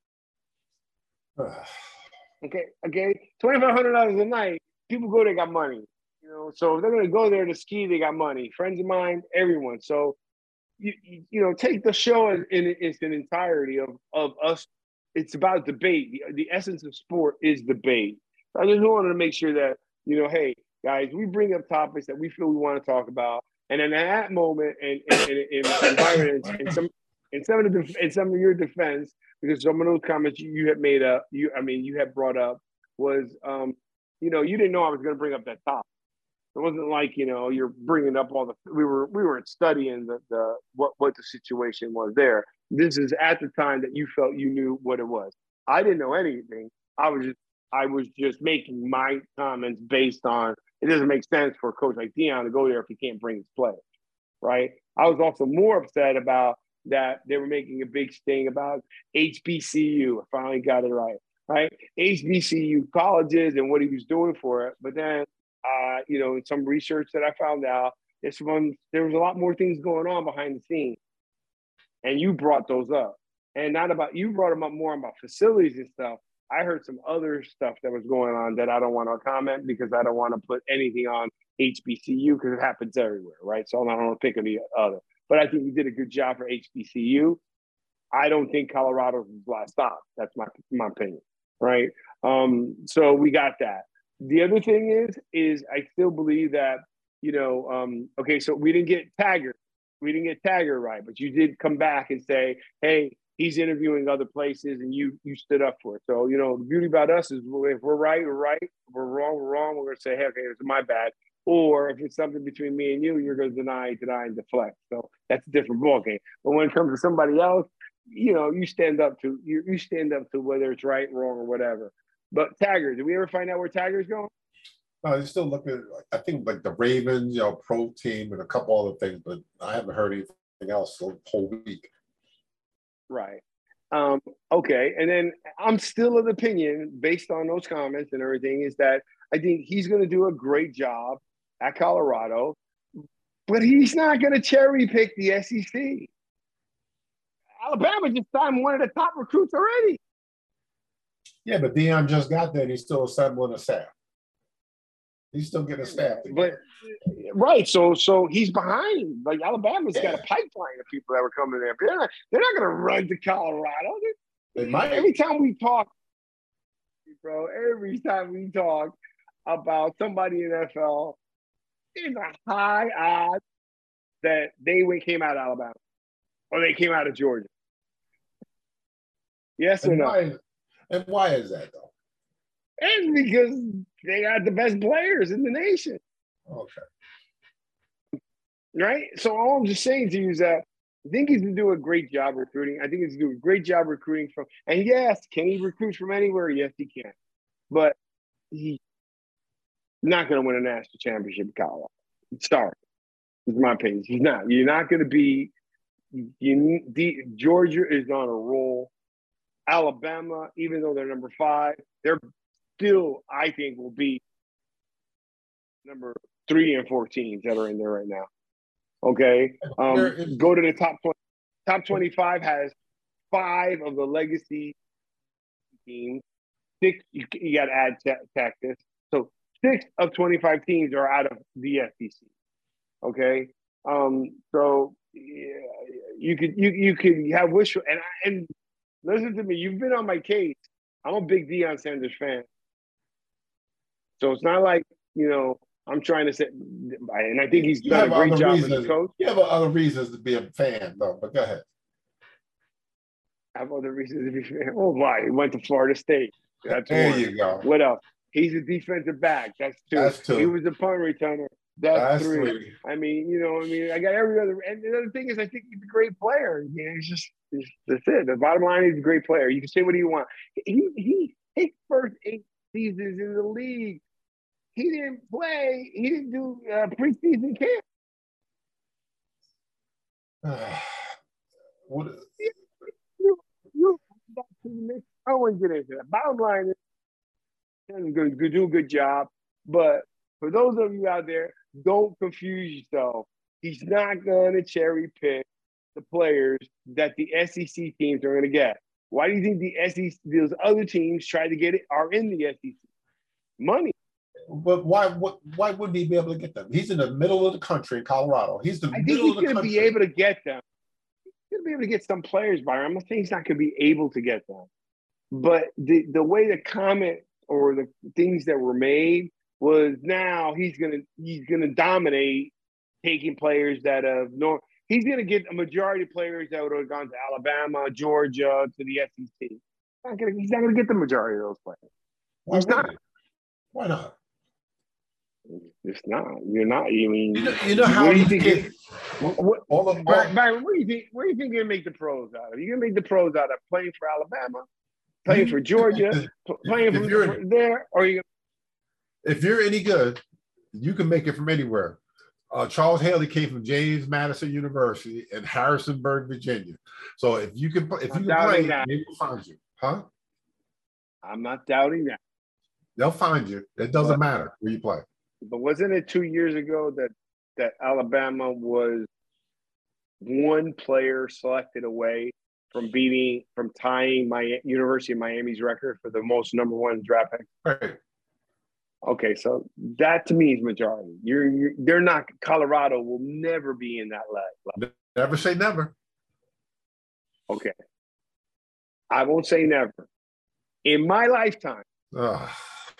okay, okay, twenty-five hundred dollars a night. People go there, got money. You know, so if they're gonna go there to ski, they got money. Friends of mine, everyone. So You, you, you know, take the show in, in its entirety of, of us. It's about debate. The, the essence of sport is debate. So I just wanted to make sure that, you know, hey, guys, we bring up topics that we feel we want to talk about. And in that moment, and in environment, and some, in some of the, in some of your defense, because some of those comments you, you had made up, you, I mean, you had brought up was, um, you know, you didn't know I was going to bring up that topic. It wasn't like, you know, you're bringing up all the, we were, we were studying the, the, what, what the situation was there. This is at the time that you felt you knew what it was. I didn't know anything. I was just, I was just making my comments based on, it doesn't make sense for a coach like Deion to go there if he can't bring his players, right? I was also more upset about that they were making a big thing about H B C U. I finally got it right, right? H B C U colleges and what he was doing for it. But then, Uh, you know, in some research that I found out, this one, there was a lot more things going on behind the scenes. And you brought those up. And not about, you brought them up more about facilities and stuff. I heard some other stuff that was going on that I don't want to comment because I don't want to put anything on H B C U because it happens everywhere, right? So I don't want to pick any other. But I think you did a good job for H B C U. I don't think Colorado's his last stop. That's my, my opinion, right? Um, so we got that. The other thing is, is I still believe that, you know, um, okay, so we didn't get Taggart. We didn't get Taggart right, but you did come back and say, hey, he's interviewing other places and you you stood up for it. So, you know, the beauty about us is if we're right, we're right. If we're wrong, we're wrong. We're going to say, hey, okay, it's my bad. Or if it's something between me and you, you're going to deny, deny, and deflect. So that's a different ballgame. But when it comes to somebody else, you know, you stand up to you, you stand up to whether it's right, wrong, or whatever. But Taggart, did we ever find out where Taggart's going? No, he's still looking. I think like the Ravens, you know, pro team and a couple other things, but I haven't heard anything else the whole week. Right. Um, okay. And then I'm still of the opinion, based on those comments and everything, is that I think he's going to do a great job at Colorado, but he's not going to cherry pick the S E C. Alabama just signed one of the top recruits already. Yeah, but Deion just got there and he's still assembling a staff. He's still getting a staff together. But right, so so he's behind. Like Alabama's Yeah. got a pipeline of people that were coming there. But they're not, they're not going to run to Colorado. They might. Every time we talk, bro, every time we talk about somebody in the N F L, there's a high odds that they came out of Alabama or they came out of Georgia. Yes or And no? why is, and why is that though? It's because they got the best players in the nation. Okay. Right? So all I'm just saying to you is that I think he's going to do a great job recruiting. I think he's going to do a great job recruiting from, and yes, can he recruit from anywhere? Yes, he can. But he's not going to win a national championship in Colorado. Sorry. It's my opinion. He's not. You're not going to be, you, the, Georgia is on a roll. Alabama, even though they're number five, they're still, I think, will be number three and four teams that are in there right now. Okay, um, is- go to the top twenty. Top twenty-five has five of the legacy teams. Six, you, you got to add te- Texas. So six of twenty-five teams are out of the S E C. Okay, um, so yeah, you could you you could have wishful and I, and listen to me. You've been on my case. I'm a big Deion Sanders fan. So it's not like, you know, I'm trying to say, and I think he's You done a have great other job reasons. as a coach. You have other reasons to be a fan, though. But go ahead. I have other reasons to be fan. Oh, why? He went to Florida State. That's There one. you go. What else? He's a defensive back. That's two. That's two. He was a punt returner. That's, That's three. three. I mean, you know, I mean, I got every other. And the other thing is, I think he's a great player. You know, he's just, he's, that's it. The bottom line, he's a great player. You can say what you want. He, he, his first eight seasons in the league, he didn't play. He didn't do uh, preseason camp. what, You, you, I don't want to get into that. Bottom line is, he's going to do a good job. But for those of you out there, don't confuse yourself. He's not going to cherry pick the players that the S E C teams are going to get. Why do you think the S E C, those other teams try to get it, are in the S E C? Money. but why? What? Why wouldn't he be able to get them? He's in the middle of the country in Colorado. He's the I think middle he's of the going to country. be able to get them. He's going to be able to get some players, Byron. I'm not saying he's not going to be able to get them. But the, the way the comment or the things that were made was now he's going to he's going to dominate taking players that have no. He's going to get a majority of players that would have gone to Alabama, Georgia, to the S E C. He's not going to, he's not going to get the majority of those players. Why He's not. not? Why not? It's not. You're not. You mean You know, you know what how do you these think? kids. What, what, all the, all, Byron, Byron, what do you think? What do you think you're gonna make the pros out of? You're gonna make the pros out of playing for Alabama, playing you- for Georgia, if- pl- playing if from, you're- from there, or you? if you're any good, you can make it from anywhere. Uh, Charles Haley came from James Madison University in Harrisonburg, Virginia. So if you can, if I'm you can doubting play, that. they will find you, huh? I'm not doubting that, They'll find you. It doesn't matter where you play. but wasn't it two years ago that that Alabama was one player selected away from beating, from tying my University of Miami's record for the most number one draft pick? Right. Okay, so that to me is majority. You're, you're they're not. Colorado will never be in that level. Never say never. Okay, I won't say never. In my lifetime, Ugh.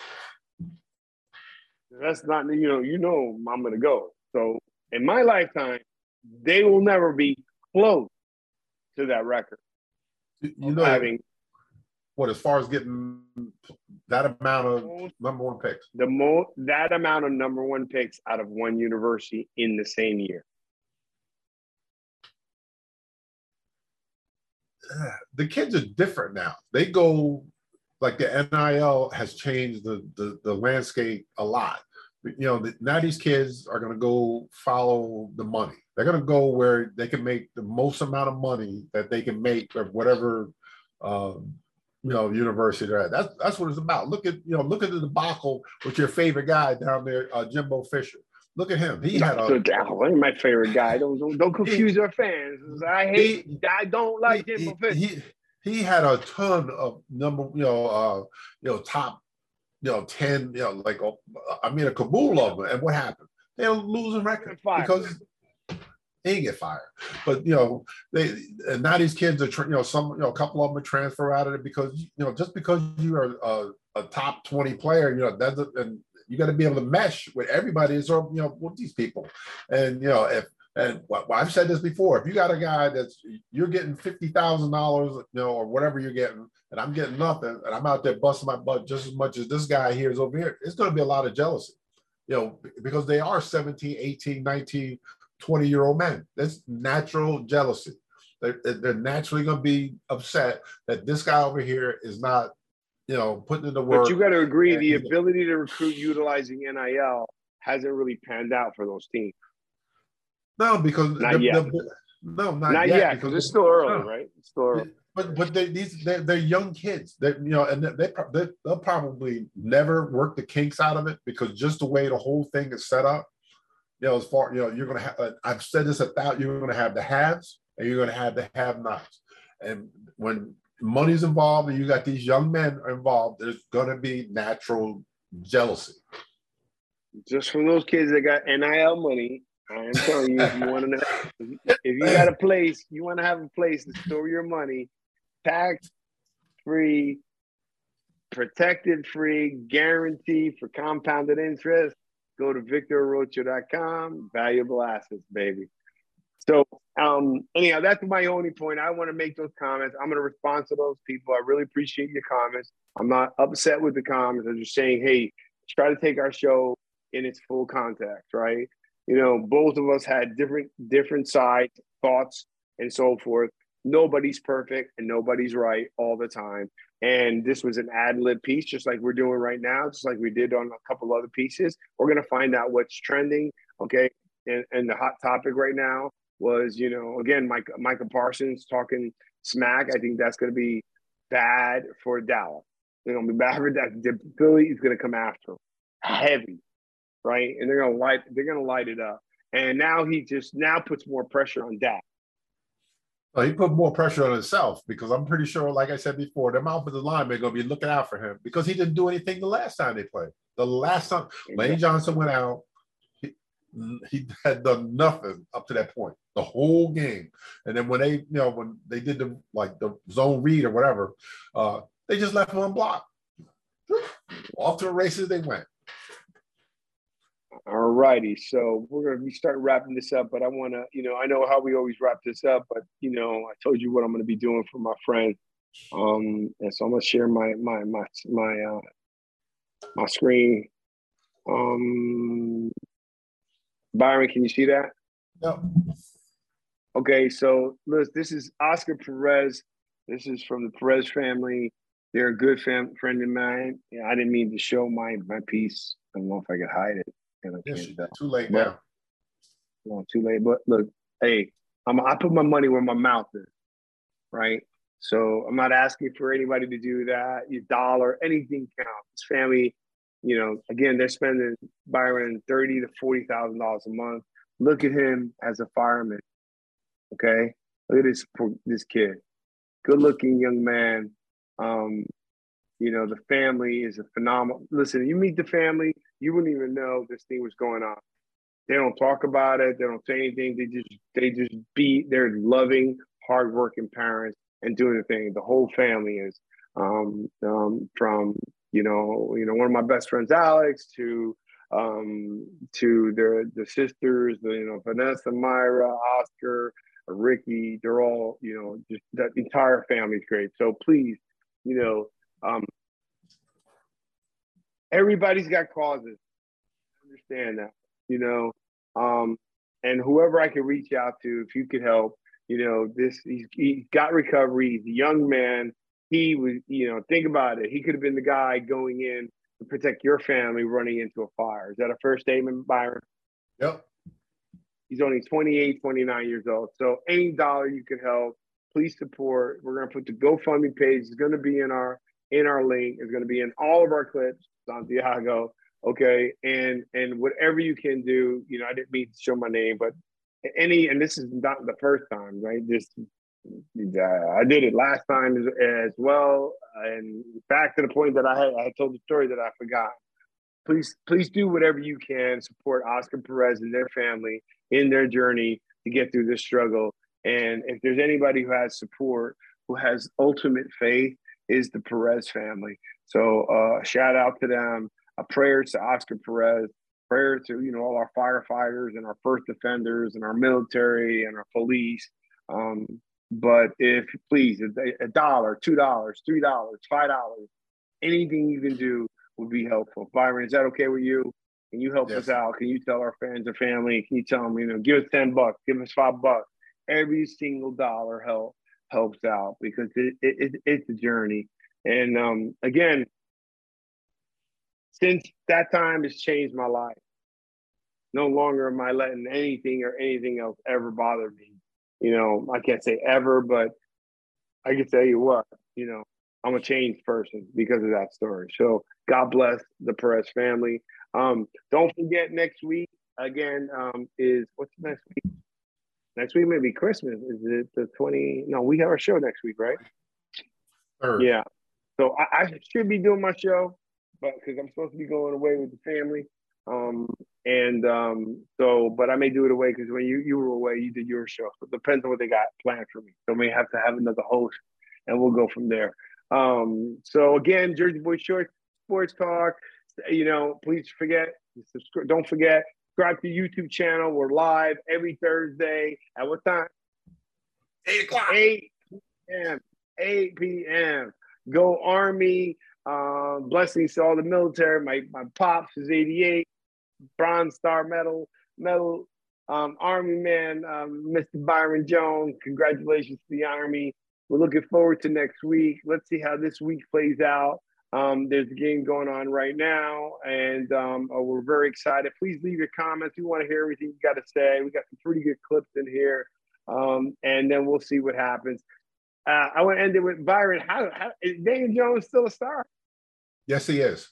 that's not, you know, you know I'm gonna go. So in my lifetime, they will never be close to that record. You know, Having what as far as getting that amount of number one picks? The mo that amount of number one picks out of one university in the same year. The kids are different now. They go like the N I L has changed the the, the landscape a lot. You know, the, now these kids are going to go follow the money. They're going to go where they can make the most amount of money that they can make of whatever, um, you know, university they're at. That's that's what it's about. Look at you know, look at the debacle with your favorite guy down there, uh, Jimbo Fisher. Look at him. He had a. So Dowell, my favorite guy. Don't don't, don't confuse he, our fans. I hate. He, I don't like he, Jimbo Fisher. He, he had a ton of number, you know, uh, you know, top. You know, ten, you know, like, I mean, a caboodle of them. And what happened? They're losing record because they didn't get fired. But, you know, they, and now these kids are, you know, some, you know, a couple of them are transfer out of it because, you know, just because you are a, a top twenty player, you know, that's, and you got to be able to mesh with everybody. So, you know, with these people. And, you know, if, and well, I've said this before, if you got a guy that's, you're getting fifty thousand dollars, you know, or whatever you're getting, and I'm getting nothing, and I'm out there busting my butt just as much as this guy here is over here, it's going to be a lot of jealousy, you know, because they are seventeen, eighteen, nineteen, twenty year old men. That's natural jealousy. They're, they're naturally going to be upset that this guy over here is not, you know, putting in the work. But you got to agree, the ability to recruit utilizing N I L hasn't really panned out for those teams. No, because not the, yet. The, no, not, not yet. yet because it's still early, no. right? It's still early. But but they, these they're, they're young kids. They you know, and they, they they'll probably never work the kinks out of it because just the way the whole thing is set up, you know, as far you know, you're gonna have. Uh, I've said this about you're gonna have the haves and you're gonna have the have-nots, and when money's involved and you got these young men involved, there's gonna be natural jealousy. Just from those kids that got N I L money. I am telling you, if you want to know, if you got a place, you want to have a place to store your money, tax-free, protected-free, guaranteed for compounded interest, go to victor rocha dot com. Valuable assets, baby. So, um, anyhow, that's my only point. I want to make those comments. I'm going to respond to those people. I really appreciate your comments. I'm not upset with the comments. I'm just saying, hey, try to take our show in its full context, right? You know, both of us had different different sides, thoughts, and so forth. Nobody's perfect and nobody's right all the time. And this was an ad-lib piece, just like we're doing right now, just like we did on a couple other pieces. We're going to find out what's trending, okay? And, and the hot topic right now was, you know, again, Mike, Micah Parsons talking smack. I think that's going to be bad for Dallas. It's going to be bad for that. Philly is going to come after him heavy. Right, and they're gonna light. They're gonna light it up. And now he just now puts more pressure on Dak. Well, he put more pressure on himself because I'm pretty sure, like I said before, them offensive linemen are gonna be looking out for him because he didn't do anything the last time they played. The last time exactly. Lane Johnson went out, he, he had done nothing up to that point, the whole game. And then when they, you know, when they did the like the zone read or whatever, uh, they just left him unblocked. Off to the races they went. All righty, so we're going to start wrapping this up, but I want to, you know, I know how we always wrap this up, but, you know, I told you what I'm going to be doing for my friend, um, and so I'm going to share my, my, my, my, uh, my screen. Um, Byron, can you see that? No. Okay, so look, this is Oscar Perez. This is from the Perez family. They're a good fam- friend of mine. Yeah, I didn't mean to show my, my piece. I don't know if I could hide it. Yes, too late but, now. Well, too late. But look, hey, I'm, I put my money where my mouth is, right? So I'm not asking for anybody to do that. Your dollar, anything counts. This family, you know, again, they're spending Byron thirty to forty thousand dollars a month. Look at him as a fireman. Okay, look at this this kid, good-looking young man. Um, You know, the family is a phenomenal. Listen, you meet the family, you wouldn't even know this thing was going on. They don't talk about it. They don't say anything. They just, they just be, they're loving, hardworking parents and doing the thing. The whole family is um, um, from, you know, you know, one of my best friends, Alex, to um, to their the sisters, the, you know, Vanessa, Myra, Oscar, Ricky. They're all, you know, just that entire family is great. So please, You know, um, everybody's got causes. I understand that, you know, um, and whoever I can reach out to, if you could help, you know, this, he's, he's got recovery. He's a young man. He was, you know, think about it. He could have been the guy going in to protect your family running into a fire. Is that a fair statement, Byron? Yep. He's only twenty-eight, twenty-nine years old. So any dollar you could help, please support. We're going to put the GoFundMe page. It's going to be in our, in our link. It's going to be in all of our clips, Santiago. Okay. And, and whatever you can do, you know, I didn't mean to show my name, but any, and this is not the first time, right? This, uh, I did it last time as, as well. And back to the point that I had, I told the story that I forgot. Please, please do whatever you can, support Oscar Perez and their family in their journey to get through this struggle. And if there's anybody who has support, who has ultimate faith, is the Perez family. So uh, shout out to them. A prayer to Oscar Perez, prayer to, you know, all our firefighters and our first defenders and our military and our police. Um, but if, please, a, a dollar, two dollars, three dollars, five dollars, anything you can do would be helpful. Byron, is that okay with you? Can you help yes. us out? Can you tell our fans and family? Can you tell them, you know, give us ten bucks, give us five bucks. Every single dollar help helps out because it, it, it, it's a journey. And um, again, since that time has changed my life. No longer am I letting anything or anything else ever bother me. You know, I can't say ever, but I can tell you what, you know, I'm a changed person because of that story. So God bless the Perez family. Um, don't forget next week, again, um, is, what's next week? Next week may be Christmas. Is it the twenty? No, we have our show next week, right? Third. Yeah. So I, I should be doing my show, but because I'm supposed to be going away with the family. Um, and um, so, but I may do it away because when you, you were away, you did your show. So it depends on what they got planned for me. So I may have to have another host and we'll go from there. Um, so again, Jersey Boy Short Sports Talk, you know, please forget, subscribe, don't forget, subscribe to the YouTube channel. We're live every Thursday at what time? Eight o'clock. eight p.m. eight p.m. Go Army. Um, blessings to all the military. My my pops is eighty-eight, Bronze Star Medal, Medal um, Army man, um, Mister Byron Jones. Congratulations to the Army. We're looking forward to next week. Let's see how this week plays out. Um, there's a game going on right now, and um, oh, we're very excited. Please leave your comments. We want to hear everything you got to say. We got some pretty good clips in here, um, and then we'll see what happens. Uh, I want to end it with Byron. How, how is Daniel Jones still a star? Yes, he is.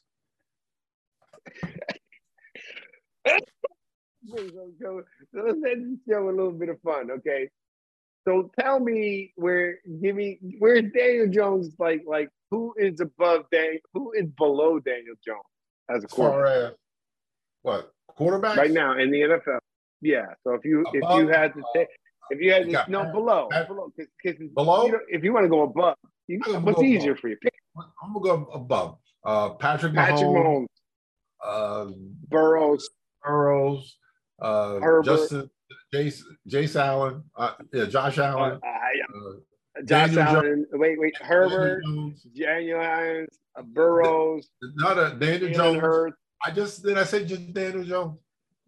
so, so, so let's end this show with a little bit of fun, okay? So tell me where, give me, where's Daniel Jones? Like, like who is above Daniel? Who is below Daniel Jones as a as far quarterback? as what quarterback right now in the N F L? Yeah. So if you above, if you had to take, if you had to, no Pat, below, Pat, below, cause, cause below. You know, if you want to go above, you, what's easier above. for you? Pick. I'm gonna go above. Uh, Patrick, Patrick Mahomes, Mahomes, uh, Burrows, Burrows, uh, Herbert, Justin, Jace, Jace Allen, uh, yeah, Josh Allen, uh, uh, uh, Josh Daniel Allen. Jones, Wait, wait, Herbert, Daniel Jones, uh, Burrows, not a Daniel Jalen Jones. Hurts. I just did I say just Daniel Jones?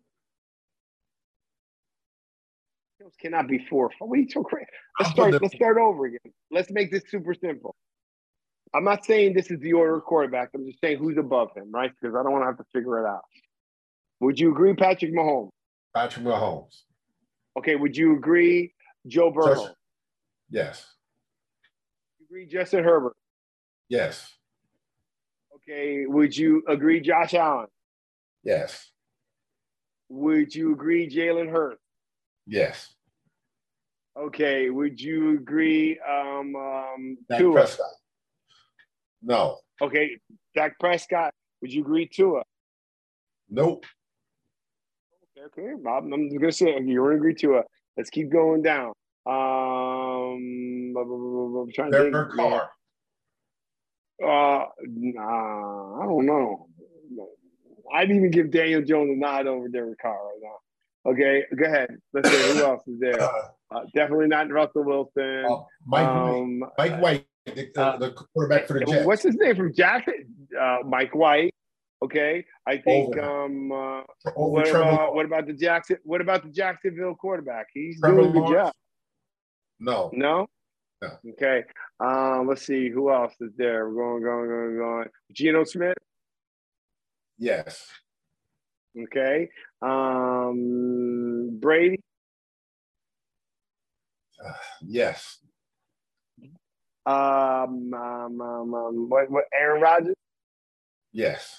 Cannot be four. What are you so crazy? Let's start. Let's start over again. Let's make this super simple. I'm not saying this is the order of quarterback. I'm just saying who's above him, right? Because I don't want to have to figure it out. Would you agree, Patrick Mahomes? Patrick Mahomes. Okay. Would you agree, Joe Burrow? Just, yes. You agree, Justin Herbert? Yes. Okay. Would you agree, Josh Allen? Yes. Would you agree, Jalen Hurts? Yes. Okay. Would you agree, um, um, Dak Tua? Prescott? No. Okay. Dak Prescott. Would you agree, Tua? Nope. Okay, okay, Bob. I'm just gonna say you want to agree to it. Let's keep going down. Um, I'm trying to think. Man. Uh, nah, I don't know. I'd even give Daniel Jones a nod over Derek Carr right now. Okay, go ahead. Let's see who else is there. Uh, definitely not Russell Wilson. Uh, Mike um, White. Mike White. the, Uh, the quarterback for the Jets. What's his name from Jackson? Uh, Mike White. Okay, I think. Over. Um, uh, Over what Trevor about Lawrence. what about the Jackson? What about the Jacksonville quarterback? He's Trevor doing a good Lawrence? job. No. No. No. Okay. Um, let's see who else is there. We're going, going, going, going. Geno Smith. Yes. Okay. Um, Brady. Uh, yes. Um, um, um, um what, what? Aaron Rodgers. Yes.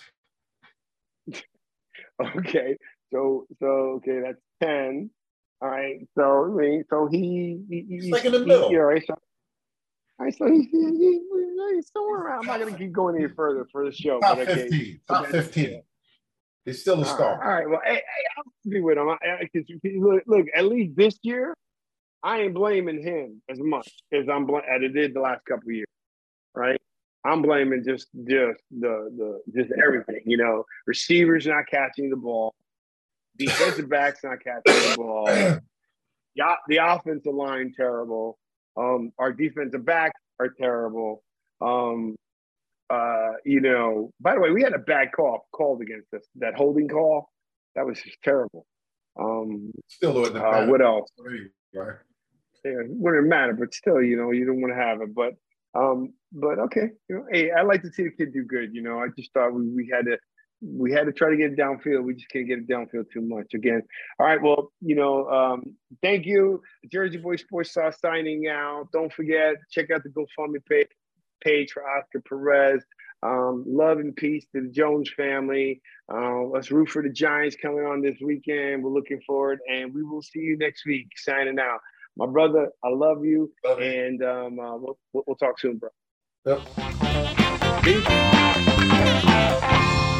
Okay. So, so okay, that's ten. All right. So, I mean, so he, he He's he's like in the he, middle. you know, right, so, all right, so he's, he, he, he's somewhere around. I'm not going to keep going any further for the show. Top but okay. fifteen. Top fifteen. He's still a All star. right. All right. Well, hey, hey, I'll be with him. I, I, look, look, at least this year, I ain't blaming him as much as I'm bl- as it did the last couple of years. Right. I'm blaming just just the the just everything. You know, receivers not catching the ball, defensive backs not catching the ball. Yeah, the offensive line terrible. Um, our defensive backs are terrible. Um, uh, you know, by the way, we had a bad call called against us. That holding call, that was just terrible. Um, Still wouldn't uh, matter. what else? Right. Yeah, it wouldn't matter, but still, you know, you don't want to have it. But um, but okay, you know, hey, I like to see the kid do good. You know, I just thought we, we had to we had to try to get it downfield. We just can't get it downfield too much again. All right, well, you know, um, thank you, Jersey Boy Sports Sauce signing out. Don't forget, check out the GoFundMe page page for Oscar Perez. Um, love and peace to the Jones family. Uh, let's root for the Giants coming on this weekend. We're looking forward, and we will see you next week. Signing out. My brother, I love you, Love you. and um, uh, we'll, we'll talk soon, bro. Yep. Peace.